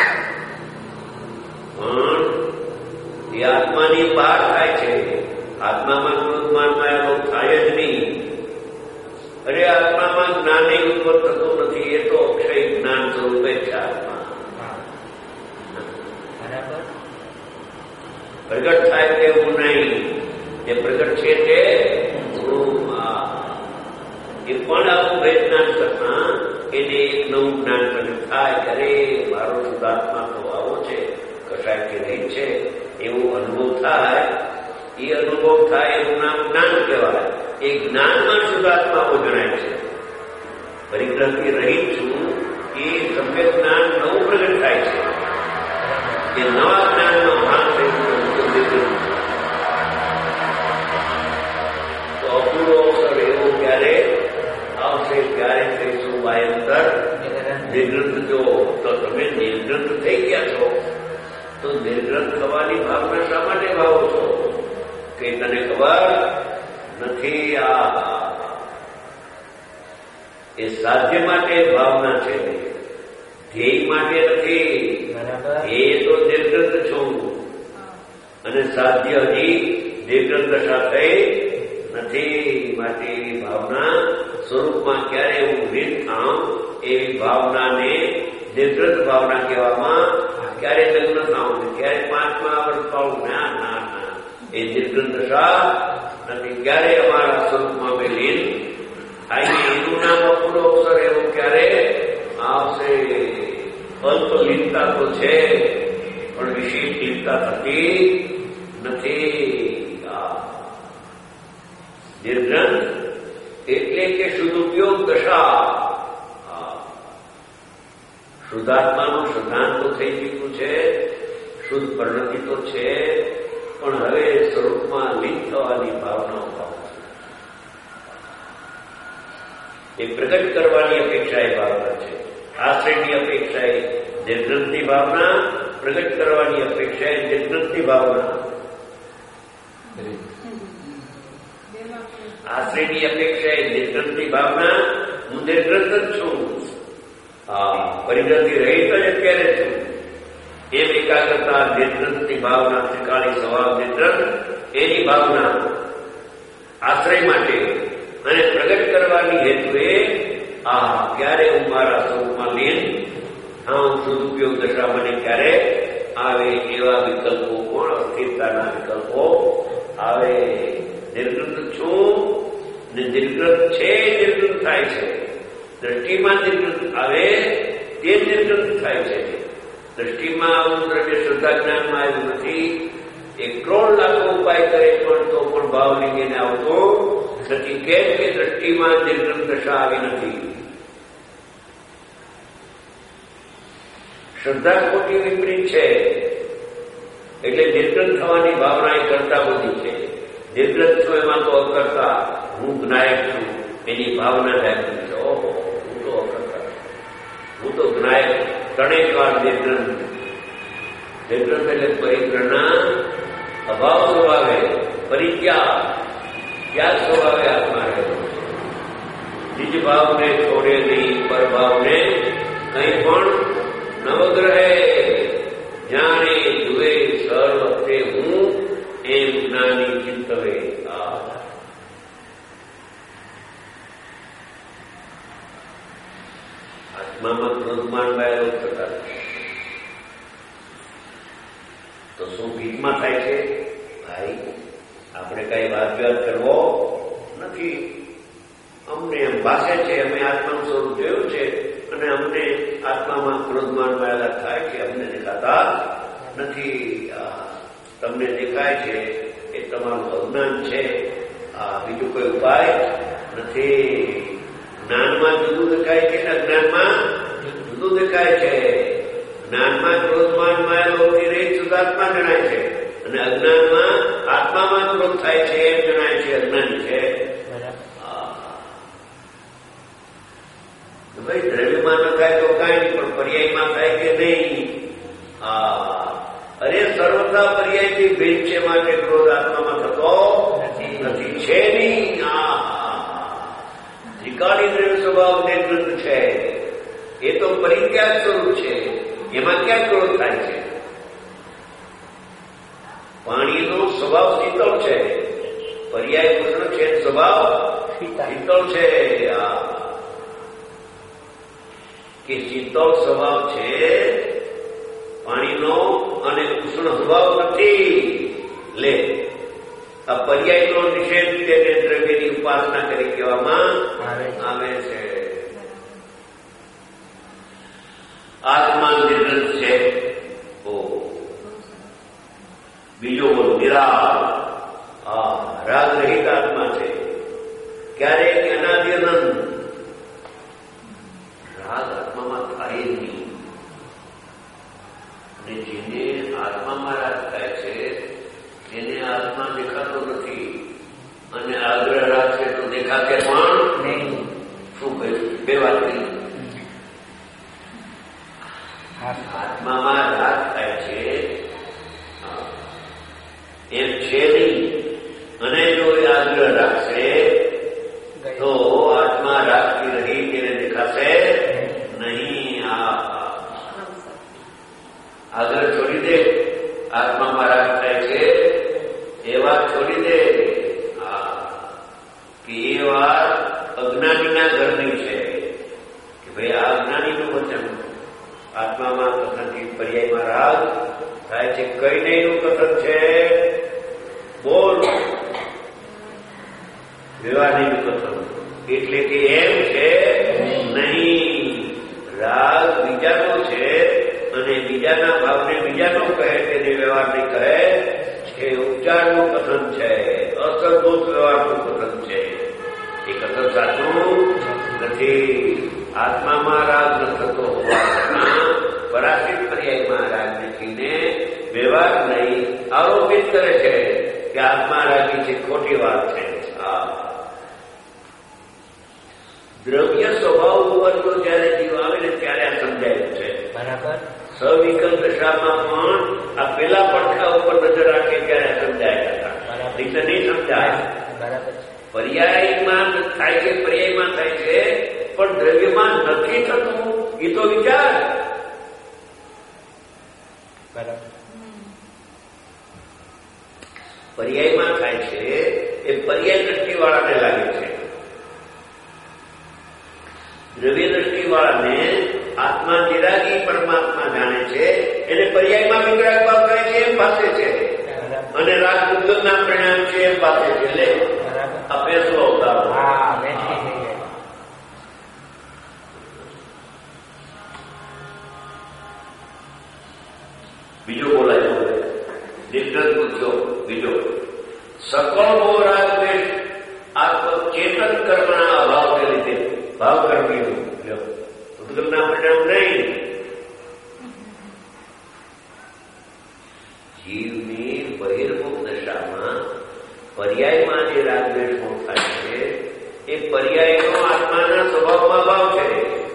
પણ એ આત્માની બહાર થાય છે. આત્મામાં ક્રોધમાનમાં આવેલો થાય જ નહીં. અરે આત્મામાં જ્ઞાને ઉત્પન્ન થતું નથી. એ તો અક્ષય જ્ઞાન સ્વરૂપે છે આત્મા. પ્રગટ થાય તેવું નહીં. જે પ્રગટ છે તે એ પણ આવું ભેદ જ્ઞાન કરતા એને એક નવું જ્ઞાન પ્રગટ થાય. અરે મારો શુદ્ધાત્મા તો આવો છે, કશાયથી રહી છે એવો અનુભવ થાય. એ અનુભવ થાય એનું નામ જ્ઞાન કહેવાય. એ જ્ઞાનમાં શુદ્ધાત્માઓ જણાય છે. પરિગ્રહથી રહિત છું એ સમ્યક જ્ઞાન નવું પ્રગટ થાય છે. એ નવા જ્ઞાનમાં ભાન થયું તો અપૂરો અવસર એવો ક્યારે આવશે ત્યારે કહીશું વાયંતર નિર્ગ્રંથ. જો તો તમે નિર્ગ્રંથ થઈ ગયા છો તો નિર્ગ્રંથ થવાની ભાવના શા માટે ભાવો છો? કે તને ખબર નથી આ એ સાધ્ય માટે ભાવના છે. ધ્યેય માટે નથી. બરાબર. એ તો નિર્ગ્રંથ છું અને સાધ્ય હજી નિર્ગ્રંથ દશા થઈ નથી. માટે એવી ભાવના સ્વરૂપમાં ક્યારે હું લીન થાઉં એવી ભાવનાને નિર્ગ્રંથ ભાવના કહેવામાં. ક્યારે લગ્ન થાઉં ક્યારે પાંચમા વર્ષ પાઉં ના ના ના એ નિર્ગ્રંથ દશા નથી. ક્યારે અમારા સ્વરૂપમાં મેં લીન થાય એનું નામ અપૂરો અવસર એવું ક્યારે આવશે. અલ્પ લીનતા તો છે પણ વિશેષ લીનતા થતી નથી. નિર્ગ્રંથ એટલે કે શુદ્ધોપયોગ દશા. શુદ્ધાત્માનું શુદ્ધાંત તો થઈ ચૂક્યું છે, શુદ્ધ પરિણતિ તો છે, પણ હવે સ્વરૂપમાં લીન થવાની ભાવનાઓ ભાવ એ પ્રગટ કરવાની અપેક્ષા એ ભાવના છે. આશ્રયની અપેક્ષા એ નિર્ગ્રંથની ભાવના, પ્રગટ કરવાની અપેક્ષા એ નિર્ગ્રંથની ભાવના. આશ્રયની અપેક્ષા એ નિર્ગ્રંથની ભાવના. હું નિર્ગ્રંથ જ છું, પરિગ્રહથી રહિત જ અત્યારે છું એમ એકાગ્રતા નિર્ગ્રંથની ભાવના. ત્રિકાળી સ્વભાવ નિર્ગ્રંથ એની ભાવના આશ્રય માટે અને પ્રગટ કરવાની હેતુએ આ ક્યારે હું મારા સ્વરૂપમાં લીન હા સદુપયોગ દશા મને ક્યારે આવે એવા વિકલ્પો પણ અસ્થિરતાના વિકલ્પો આવે. નિર્ગ્રંથ છું ને નિર્ગ્રંથ છે નિર્ગ્રંથ થાય છે. દ્રષ્ટિમાં નિર્ગ્રંથ આવે તે નિર્ગ્રંથ થાય છે. દ્રષ્ટિમાં આવું દ્રવ્ય શ્રદ્ધા જ્ઞાનમાં આવ્યું નથી. એક કરોડ લાખો ઉપાય કરે પણ તો પણ ભાવલિંગ એને આવતો નથી. કેમ કે દ્રષ્ટિમાં નિર્ગ્રંથ દશા આવી નથી. શ્રદ્ધા ખોટી વિપરીત છે એટલે નિર્ગ્રંથ થવાની ભાવના એ કરતા બધી છે. નિર્ગ્રંથ છું એમાં તો અકર્તા, હું જ્ઞાયક છું એની ભાવના જાગૃત છે. ઓહો હું તો અકર્તા, હું તો જ્ઞાયક. ત્રણેક વાર નિર્ગ્રંથ. નિર્ગ્રંથ એટલે પરિગ્રહના અભાવ સ્વભાવે, પરિત્યાગ ત્યાગ સ્વભાવે આત્મા રહેલો. નિજ ભાવને છોડે નહીં, પરભાવને કંઈ પણ નવગ્રહે. જાણે જુએ સર્વ વખતે હું એમ જ્ઞાની ચિંતવે. આત્મામાં ક્રોધમાન બાયલો થતા તો શું ગીતમાં થાય છે? ભાઈ આપણે કઈ વાત વ્યવહાર કરવો નથી. અમને એમ ભાષે છે, અમે આત્માનું સ્વરૂપ જોયું છે અને અમને આત્મામાં ક્રોધમાન બાયલા થાય છે, અમને દેખાતા નથી. તમને દેખાય છે એ તમારું અજ્ઞાન છે. આ બીજું કોઈ ઉપાય નથી. જ્ઞાનમાં જુદું દેખાય છે ને અજ્ઞાનમાં જુદું દેખાય છે. જ્ઞાનમાં ક્રોધમાન માયાલોભથી રહિત શુદ્ધાત્મા જણાય છે અને અજ્ઞાનમાં આત્મામાં ક્રોધ થાય છે એમ જણાય છે, અજ્ઞાની છે. ભાઈ દ્રવ્યમાં ન થાય તો કાંઈ નહીં, પણ પર્યાયમાં થાય કે નહીં? અરે સર્વતા પર્યાયથી ભેદ છે માટે ક્રોધ આત્મામાં થતો નથી. છે નહીં. ત્રિકાળી દ્રવ્ય સ્વભાવ નિર્ગ્રંથ છે એ તો પરિત્યાગ સ્વરૂપ છે. એમાં ક્યાં ક્રોધ થાય છે? પાણીનો સ્વભાવ શીતળ છે, પર્યાય ઉષ્ણ છે, સ્વભાવ શીતળ છે. કે શીતળ સ્વભાવ છે પાણીનો અને ઉષ્ણ સ્વભાવ નથી. લે આ પર્યાયનો નિષેધ તેને દ્રવ્યની ઉપાસના કરી કહેવામાં આવે છે. આત્મા નિર્ગ્રંથ છે. ઓ બીજો બોલો નિરાગ. હા રાગ રહિત આત્મા છે. ક્યારેક અનાદિ અનંત રાગ આત્મામાં થાય નહીં. અને જેને આત્મામાં રાગ થાય છે એને આત્મા દેખાતો નથી અને આગ્રહ રાખશે તો દેખાશે પણ નહીં. શું કહ્યું? બે વાત કરી. આત્મામાં રાગ થાય છે એમ છે નહીં અને જો એ આગ્રહ રાખશે તો આત્મા રાખતી રહી તેને દેખાશે નહીં. આ નથી. આત્મામાં રાગ ન થતો હોવા પરાશ્રિત પર્યાયમાં રાગ મૂકીને વ્યવહાર નહીં આરોપિત કરે છે કે આત્મા રાગી છે. ખોટી વાત છે. દ્રવ્ય સ્વભાવ ઉપરનો જયારે જીવ આવે ને ત્યારે આ સમજાયું છે. બરાબર. સવિકલ્પ દશામાં પણ આ પેલા પડખા ઉપર નજર રાખે ત્યારે સમજાયા હતા. રીતે નહીં સમજાય. બરાબર. પર્યાયમાં થાય છે, પર્યાયમાં થાય છે, પણ દ્રવ્યમાં નથી થતું. એ તો વિચાર. બરાબર. પર્યાયમાં થાય છે એ પર્યાય દ્રષ્ટિ વાળાને લાગે છે. દ્રવ્ય દ્રષ્ટિ વાળાને આત્મા નિરાગી પરમાત્મા જાણે છે, એને પર્યાયમાં વિગ્રહ ભાવ થાય છે એમ પાસે છે, અને રાગ ઉદ્ગમના પરિણામ છે એમ પાસે છે. લે આ પેસો અવતારો. બીજો બોલાય નિર્દન પૂછ્યો. બીજો સકળ રાગ દ્વેષ આત્મ ચેતન કર્મના અભાવને લીધે ભાવ કરવી ઉદ્ગમના પરિણામ નહીં. જીવની બહિર્મુખ દશામાં પર્યાયમાં જે રાગદ્વેષ થાય છે એ પર્યાયનો આત્માના સ્વભાવમાં અભાવ છે.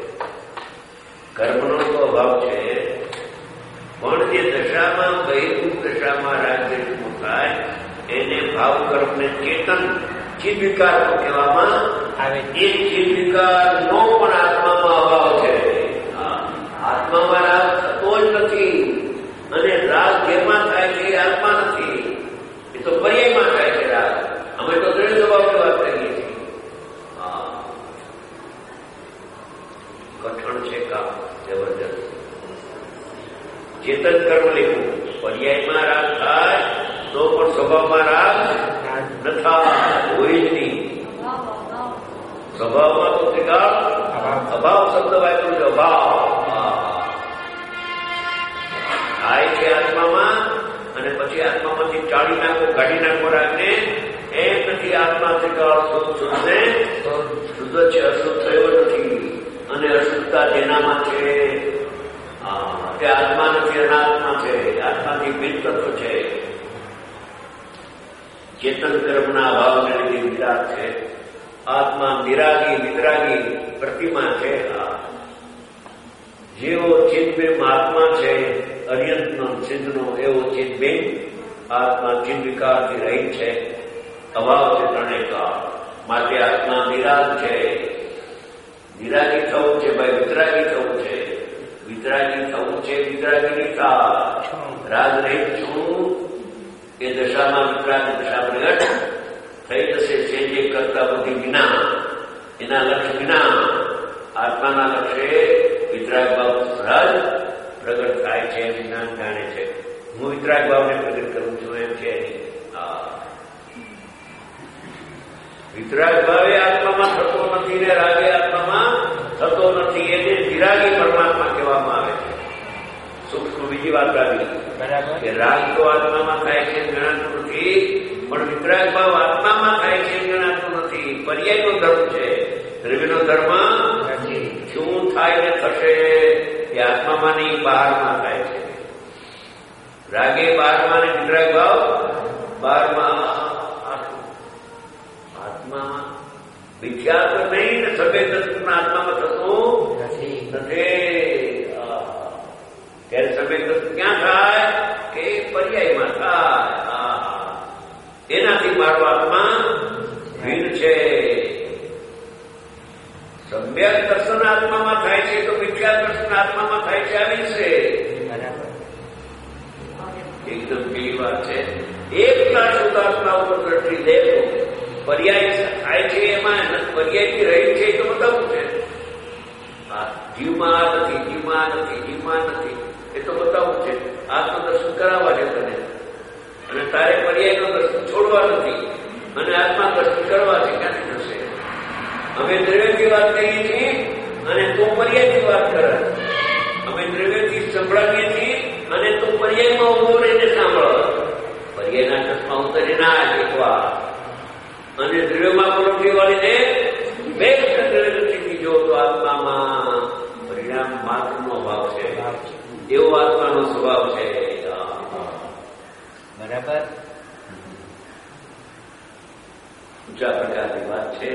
કર્મનો તો અભાવ છે, પણ જે દશામાં બહિર્મુખ દશામાં રાગદ્વેષ થાય એને ભાવ કર્મને ચેતન ચિત્ત વિકાર કહેવામાં આવે. એ ચિત્ત વિકારનો પણ આત્મામાં અભાવ છે. આત્મામાં રાગ થતો જ નથી, અને રાગ જેમાં થાય છે એ આત્મા નથી. એ તો પર્યાયમાં થાય છે રાગ. અમે તો દ્રઢ સ્વભાવની વાત કરીએ છીએ. કઠણ છે કામ જબરજસ્ત. ચેતન કર્મ લેવું પર્યાયમાં રાગ થાય તો પણ સ્વભાવમાં રાગ ન થાય, હોય જ નહીં. સ્વભાવમાં તો ત્રિકાળ અભાવ શબ્દ વાપર્યો છે. અભાવ થાય છે આત્મામાં, અને પછી આત્મામાંથી ચાળી નાખો, કાઢી નાખો રાગને. એમ નથી આત્મા ત્રિકાળ શુદ્ધ શુદ્ધને શુદ્ધ છે, અશુદ્ધ થયો નથી. અને અશુદ્ધતા જેનામાં છે તે આત્મા નથી, અનાત્મા છે. આત્માથી ભિન્ન તત્વ છે. ચેતન કર્મના અભાવને લીધે વિરાગ છે. આત્મા નિરાગી વિતરાગી પ્રતિમા છે. જેવો ચિદબિંબ આત્મા છે અર્યંતનો સિદ્ધનો, એવો ચિદબિંબ આત્મા ચિદ વિકારથી રહી છે. અભાવ છે ત્રણેય કાળ. માટે આત્મા નિરાગ છે. નિરાગી થવું છે ભાઈ, વિતરાગી થવું છે. વિતરાગી થવું છે, વિતરાગી નિકા રાગ રહિત છું. એ દશામાં વિતરાગ દશા પ્રગટ થઈ જશે. છે જે કરતા બુદ્ધિ વિના, એના લક્ષ્ય વિના આત્માના લક્ષ્ય વિતરાગ ભાવ સહજ પ્રગટ થાય છે. વિજ્ઞાન જાણે છે હું વિતરાગ ભાવને પ્રગટ કરું છું એમ છે. વિતરાગ ભાવે આત્મામાં થતો નથી ને રાગે આત્મામાં થતો નથી. એને વિરાગી પરમાત્મા કહેવામાં આવે છે. સૂક્ષ્મ બીજી વાત આવી કે રાગ તો આત્મામાં થાય છે જણાતું નથી, પણ વિતરાગ ભાવ આત્મામાં થાય છે જણાતું નથી. પર્યાયનો ધર્મ છે. દ્રવ્યનો ધર્મ શું થાય ને થશે એ આત્મામાં નહીં, બહારમાં થાય છે. રાગે બહારમાં ને વિતરાગ ભાવ બહારમાં. આત્મામાં વિખ્યાત નહીં ને સફેદ તત્વના આત્મામાં થતું નથી. ત્યારે સફેદ તત્વ ક્યાં થાય કે પર્યાયમાં થાય. એનાથી મારો આત્મા ભિન્ન છે. સમ્યક દર્શન આત્મામાં થાય છે તો વિખ્યાત દર્શન આત્મામાં થાય છે. આવી છે એકદમ પેલી વાત છે. એકલા શુદ્ધાત્મા ઉપર દ્રષ્ટિ દેખો. પર્યાય થાય છે એમાં પર્યાયથી રહી છે તો બતાવવું છે. જીવમાં આ નથી, જીવમાં આ નથી, જીવમાં નથી, એ તો બતાવવું છે. આત્મદર્શન કરાવવા છે તને, અને તારે પર્યાયનું દર્શન છોડવા નથી, અને આત્મા દર્શન કરવા છે. ક્યાંથી થશે? અમે દ્રવ્યથી વાત કરીએ છીએ અને તું પર્યાયથી વાત કરે. અમે દ્રવ્યથી સંભળાવીએ છીએ અને તું પર્યાયમાં ઉભો રહીને સાંભળો. પર્યાયના ચશ્મા ઉતરી ના શીખવા, અને દ્રવ્યમાં પરોઠી વાળીને બે દ્રવ્યથી જો બરાબર. ઊંચા પ્રકારની વાત છે.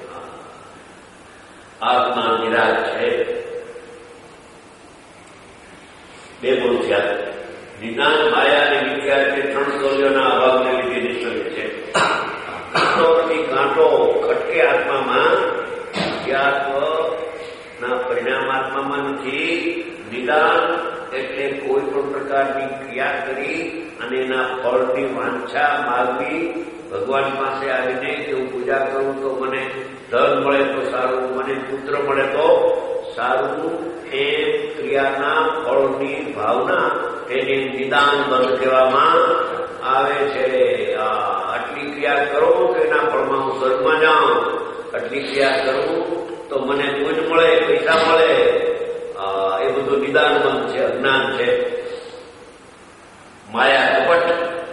આત્મા નિરાશ છે. બે બોલ થયા. નિદાન માયા અને મિથ્યા છે. ત્રણ સૌલ્યોના અભાવને લીધે નિષ્ફળ છે. કાંટો ખટકે આત્મામાં મિથ્યાત્વના પરિણામ આત્મામાં નથી. નિદાન એટલે કોઈ પણ પ્રકારની ક્રિયા કરી અને એના ફળની વાંછા માગવી. ભગવાન પાસે આવીને કે હું પૂજા કરું તો મને ધન મળે તો સારું, મને પુત્ર મળે તો સારું, એ ક્રિયાના ફળની ભાવના તેને નિદાન બંધ કહેવામાં આવે છે. આટલી ક્રિયા કરો તો એના ફળમાં હું સ્વર્ગમાં જાઉં, આટલી ક્રિયા કરું તો મને પૂજ મળે, પૈસા મળે, એ બધું નિદાન બંધ છે, અજ્ઞાન છે. માયા કપટ.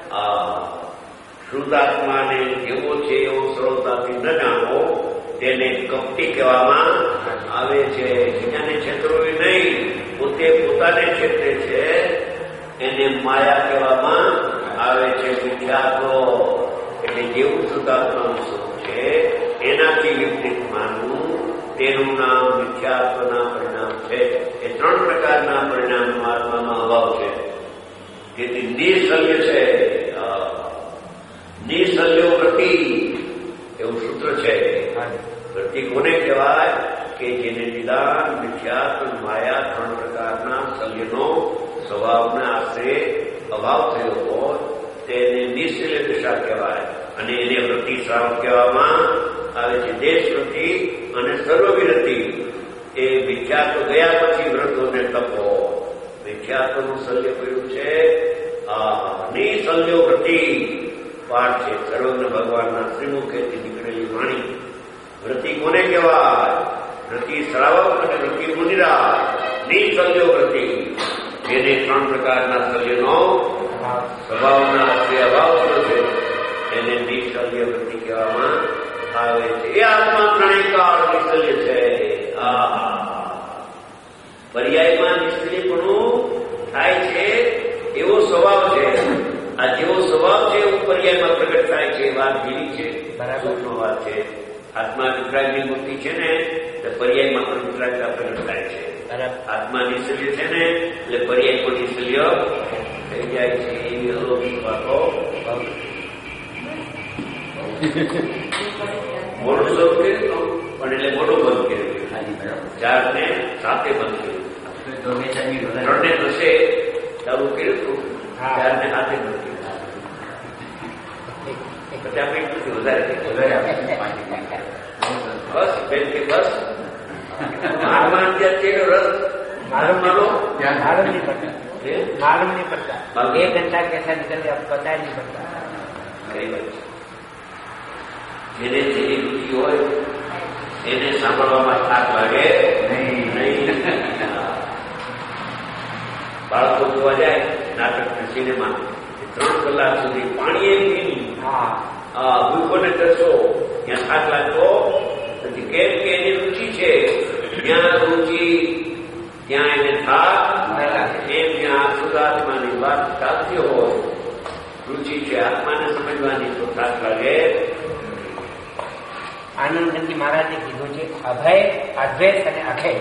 શુદ્ધાત્માને જેવો છે એવો સરળતાથી ન જાણો તેને કપટી કહેવામાં આવે છે. બીજાને છેતરવી નહીં, પોતે પોતાને છેતરે છે એને માયા કહેવામાં આવે છે. મિથ્યાત્વ એટલે જેવું શુદ્ધાત્માનું સ્વરૂપ છે એનાથી વિપરીત માનવું તેનું નામ મિથ્યાત્વના પરિણામ છે. એ ત્રણ પ્રકારના પરિણામનો આત્મામાં અભાવ છે. તેથી નિઃશલ્ય છે. નિઃશલ્યો વૃત્તિ એવું સૂત્ર છે. વૃત્તિ કોને કહેવાય? કે જેને નિદાન, મિથ્યાત્વ, માયા ત્રણ પ્રકારના શલ્યનો સ્વભાવના આશરે અભાવ થયો હોય તેને નિઃશલ્ય દશા કહેવાય. અને એને વૃત્તિ શ્રાવક કહેવામાં આવે છે. દેશ વૃત્તિ અને સર્વવિરતિ એ મિથ્યાત્વ ગયા પછી વ્રતોને તપો. મિથ્યાત્વનું શલ્ય કહ્યું છે નિઃશલ્યો વૃત્તિ પાઠ છે. સર્વજ્ઞ ભગવાનના શ્રીમુખેથી નીકળેલી વાણી. વૃત્તિ કોને કહેવાય? વૃત્તિ શ્રાવક અને વૃત્તિ મુનિરાજ. નિઃશલ્યો વૃત્તિ જેને ત્રણ પ્રકારના શલ્યનો સ્વભાવના આશ્રય અભાવ થયો છે એને નિઃશલ્ય વૃત્તિ કહેવામાં આવે છે. એ આત્મા ત્રણેય કાળ નિઃશલ્ય છે. પર્યાયમાં નિષ્ક્રિયપણું થાય છે એવો સ્વભાવ છે. આ જેવો સ્વભાવ છે એવું પર્યાયમાં પ્રગટ થાય છે. વાત જીવી છે, બરાબર વાત છે. આત્મા વિતરાગની મૂર્તિ છે ને એટલે પર્યાયમાં પણ વિતરાગતા પ્રગટ થાય છે. આત્મા નિશ્ચલ્ય છે ને એટલે પર્યાય પણ નિશ્ચલ્ય થઈ જાય છે. એવી અલૌકિક વાતો મોટું શરૂ કર્યું પણ એટલે મોટું બંધ કર્યું. ચાર ને સાતે બંધ કર્યું. ત્રણને દસે ચાલુ કર્યું હતું, ચાર ને હાથે બંધ કર્યું. પચાસ મિનિટ સુધી વધારે બસ બેન કે બસ મારમાં અત્યારે તેનો રસ मालूम मानो क्या मालूम नहीं पड़ता मालूम नहीं पड़ता एक घंटा कैसा निकल गया पता ही नहीं पड़ता. જેને જેની રુચિ હોય એને સાંભળવામાં થાક લાગે નહીં. બાળકો જોવા જાય નાટક સિનેમા ત્રણ કલાક સુધી પાણી પીની ભૂખોને કરશો ત્યાં થાક લાગતો નથી. કેમ કે એની રુચિ છે. જ્યાં રુચિ ત્યાં એને થાક એમ જ્યાં શુદ્ધાત્માની વાત ચાલતી હોય રુચિ છે આત્માને સમજવાની તો થાક લાગે. આનંદજી મહારાજે કીધું છે અભય, અદ્વૈત અને અખેય.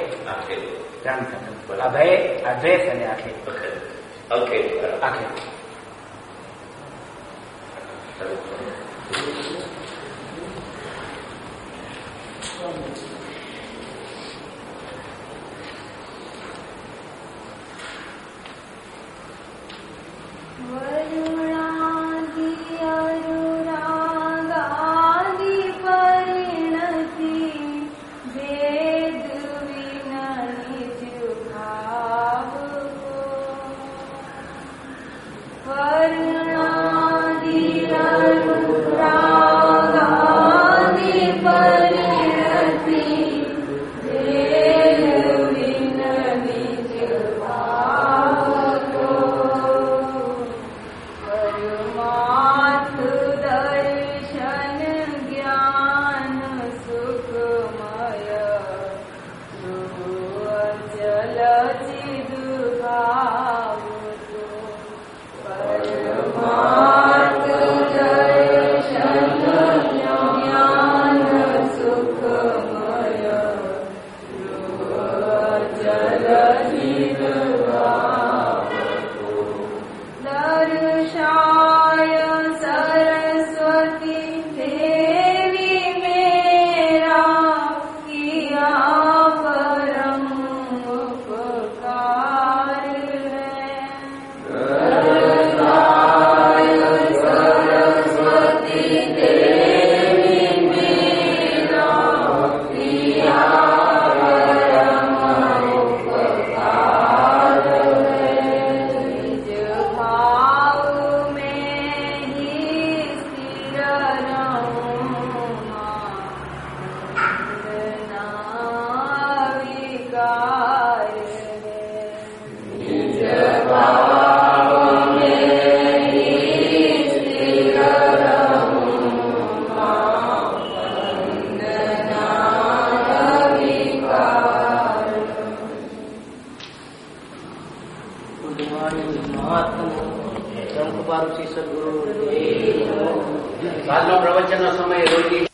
અભય, અદ્વૈત અને અખેય. અખેય Varuna Dila Rudra મહાત્મા શંકુપારુષિ સદગુરુ આજનો પ્રવચનનો સમય રોજી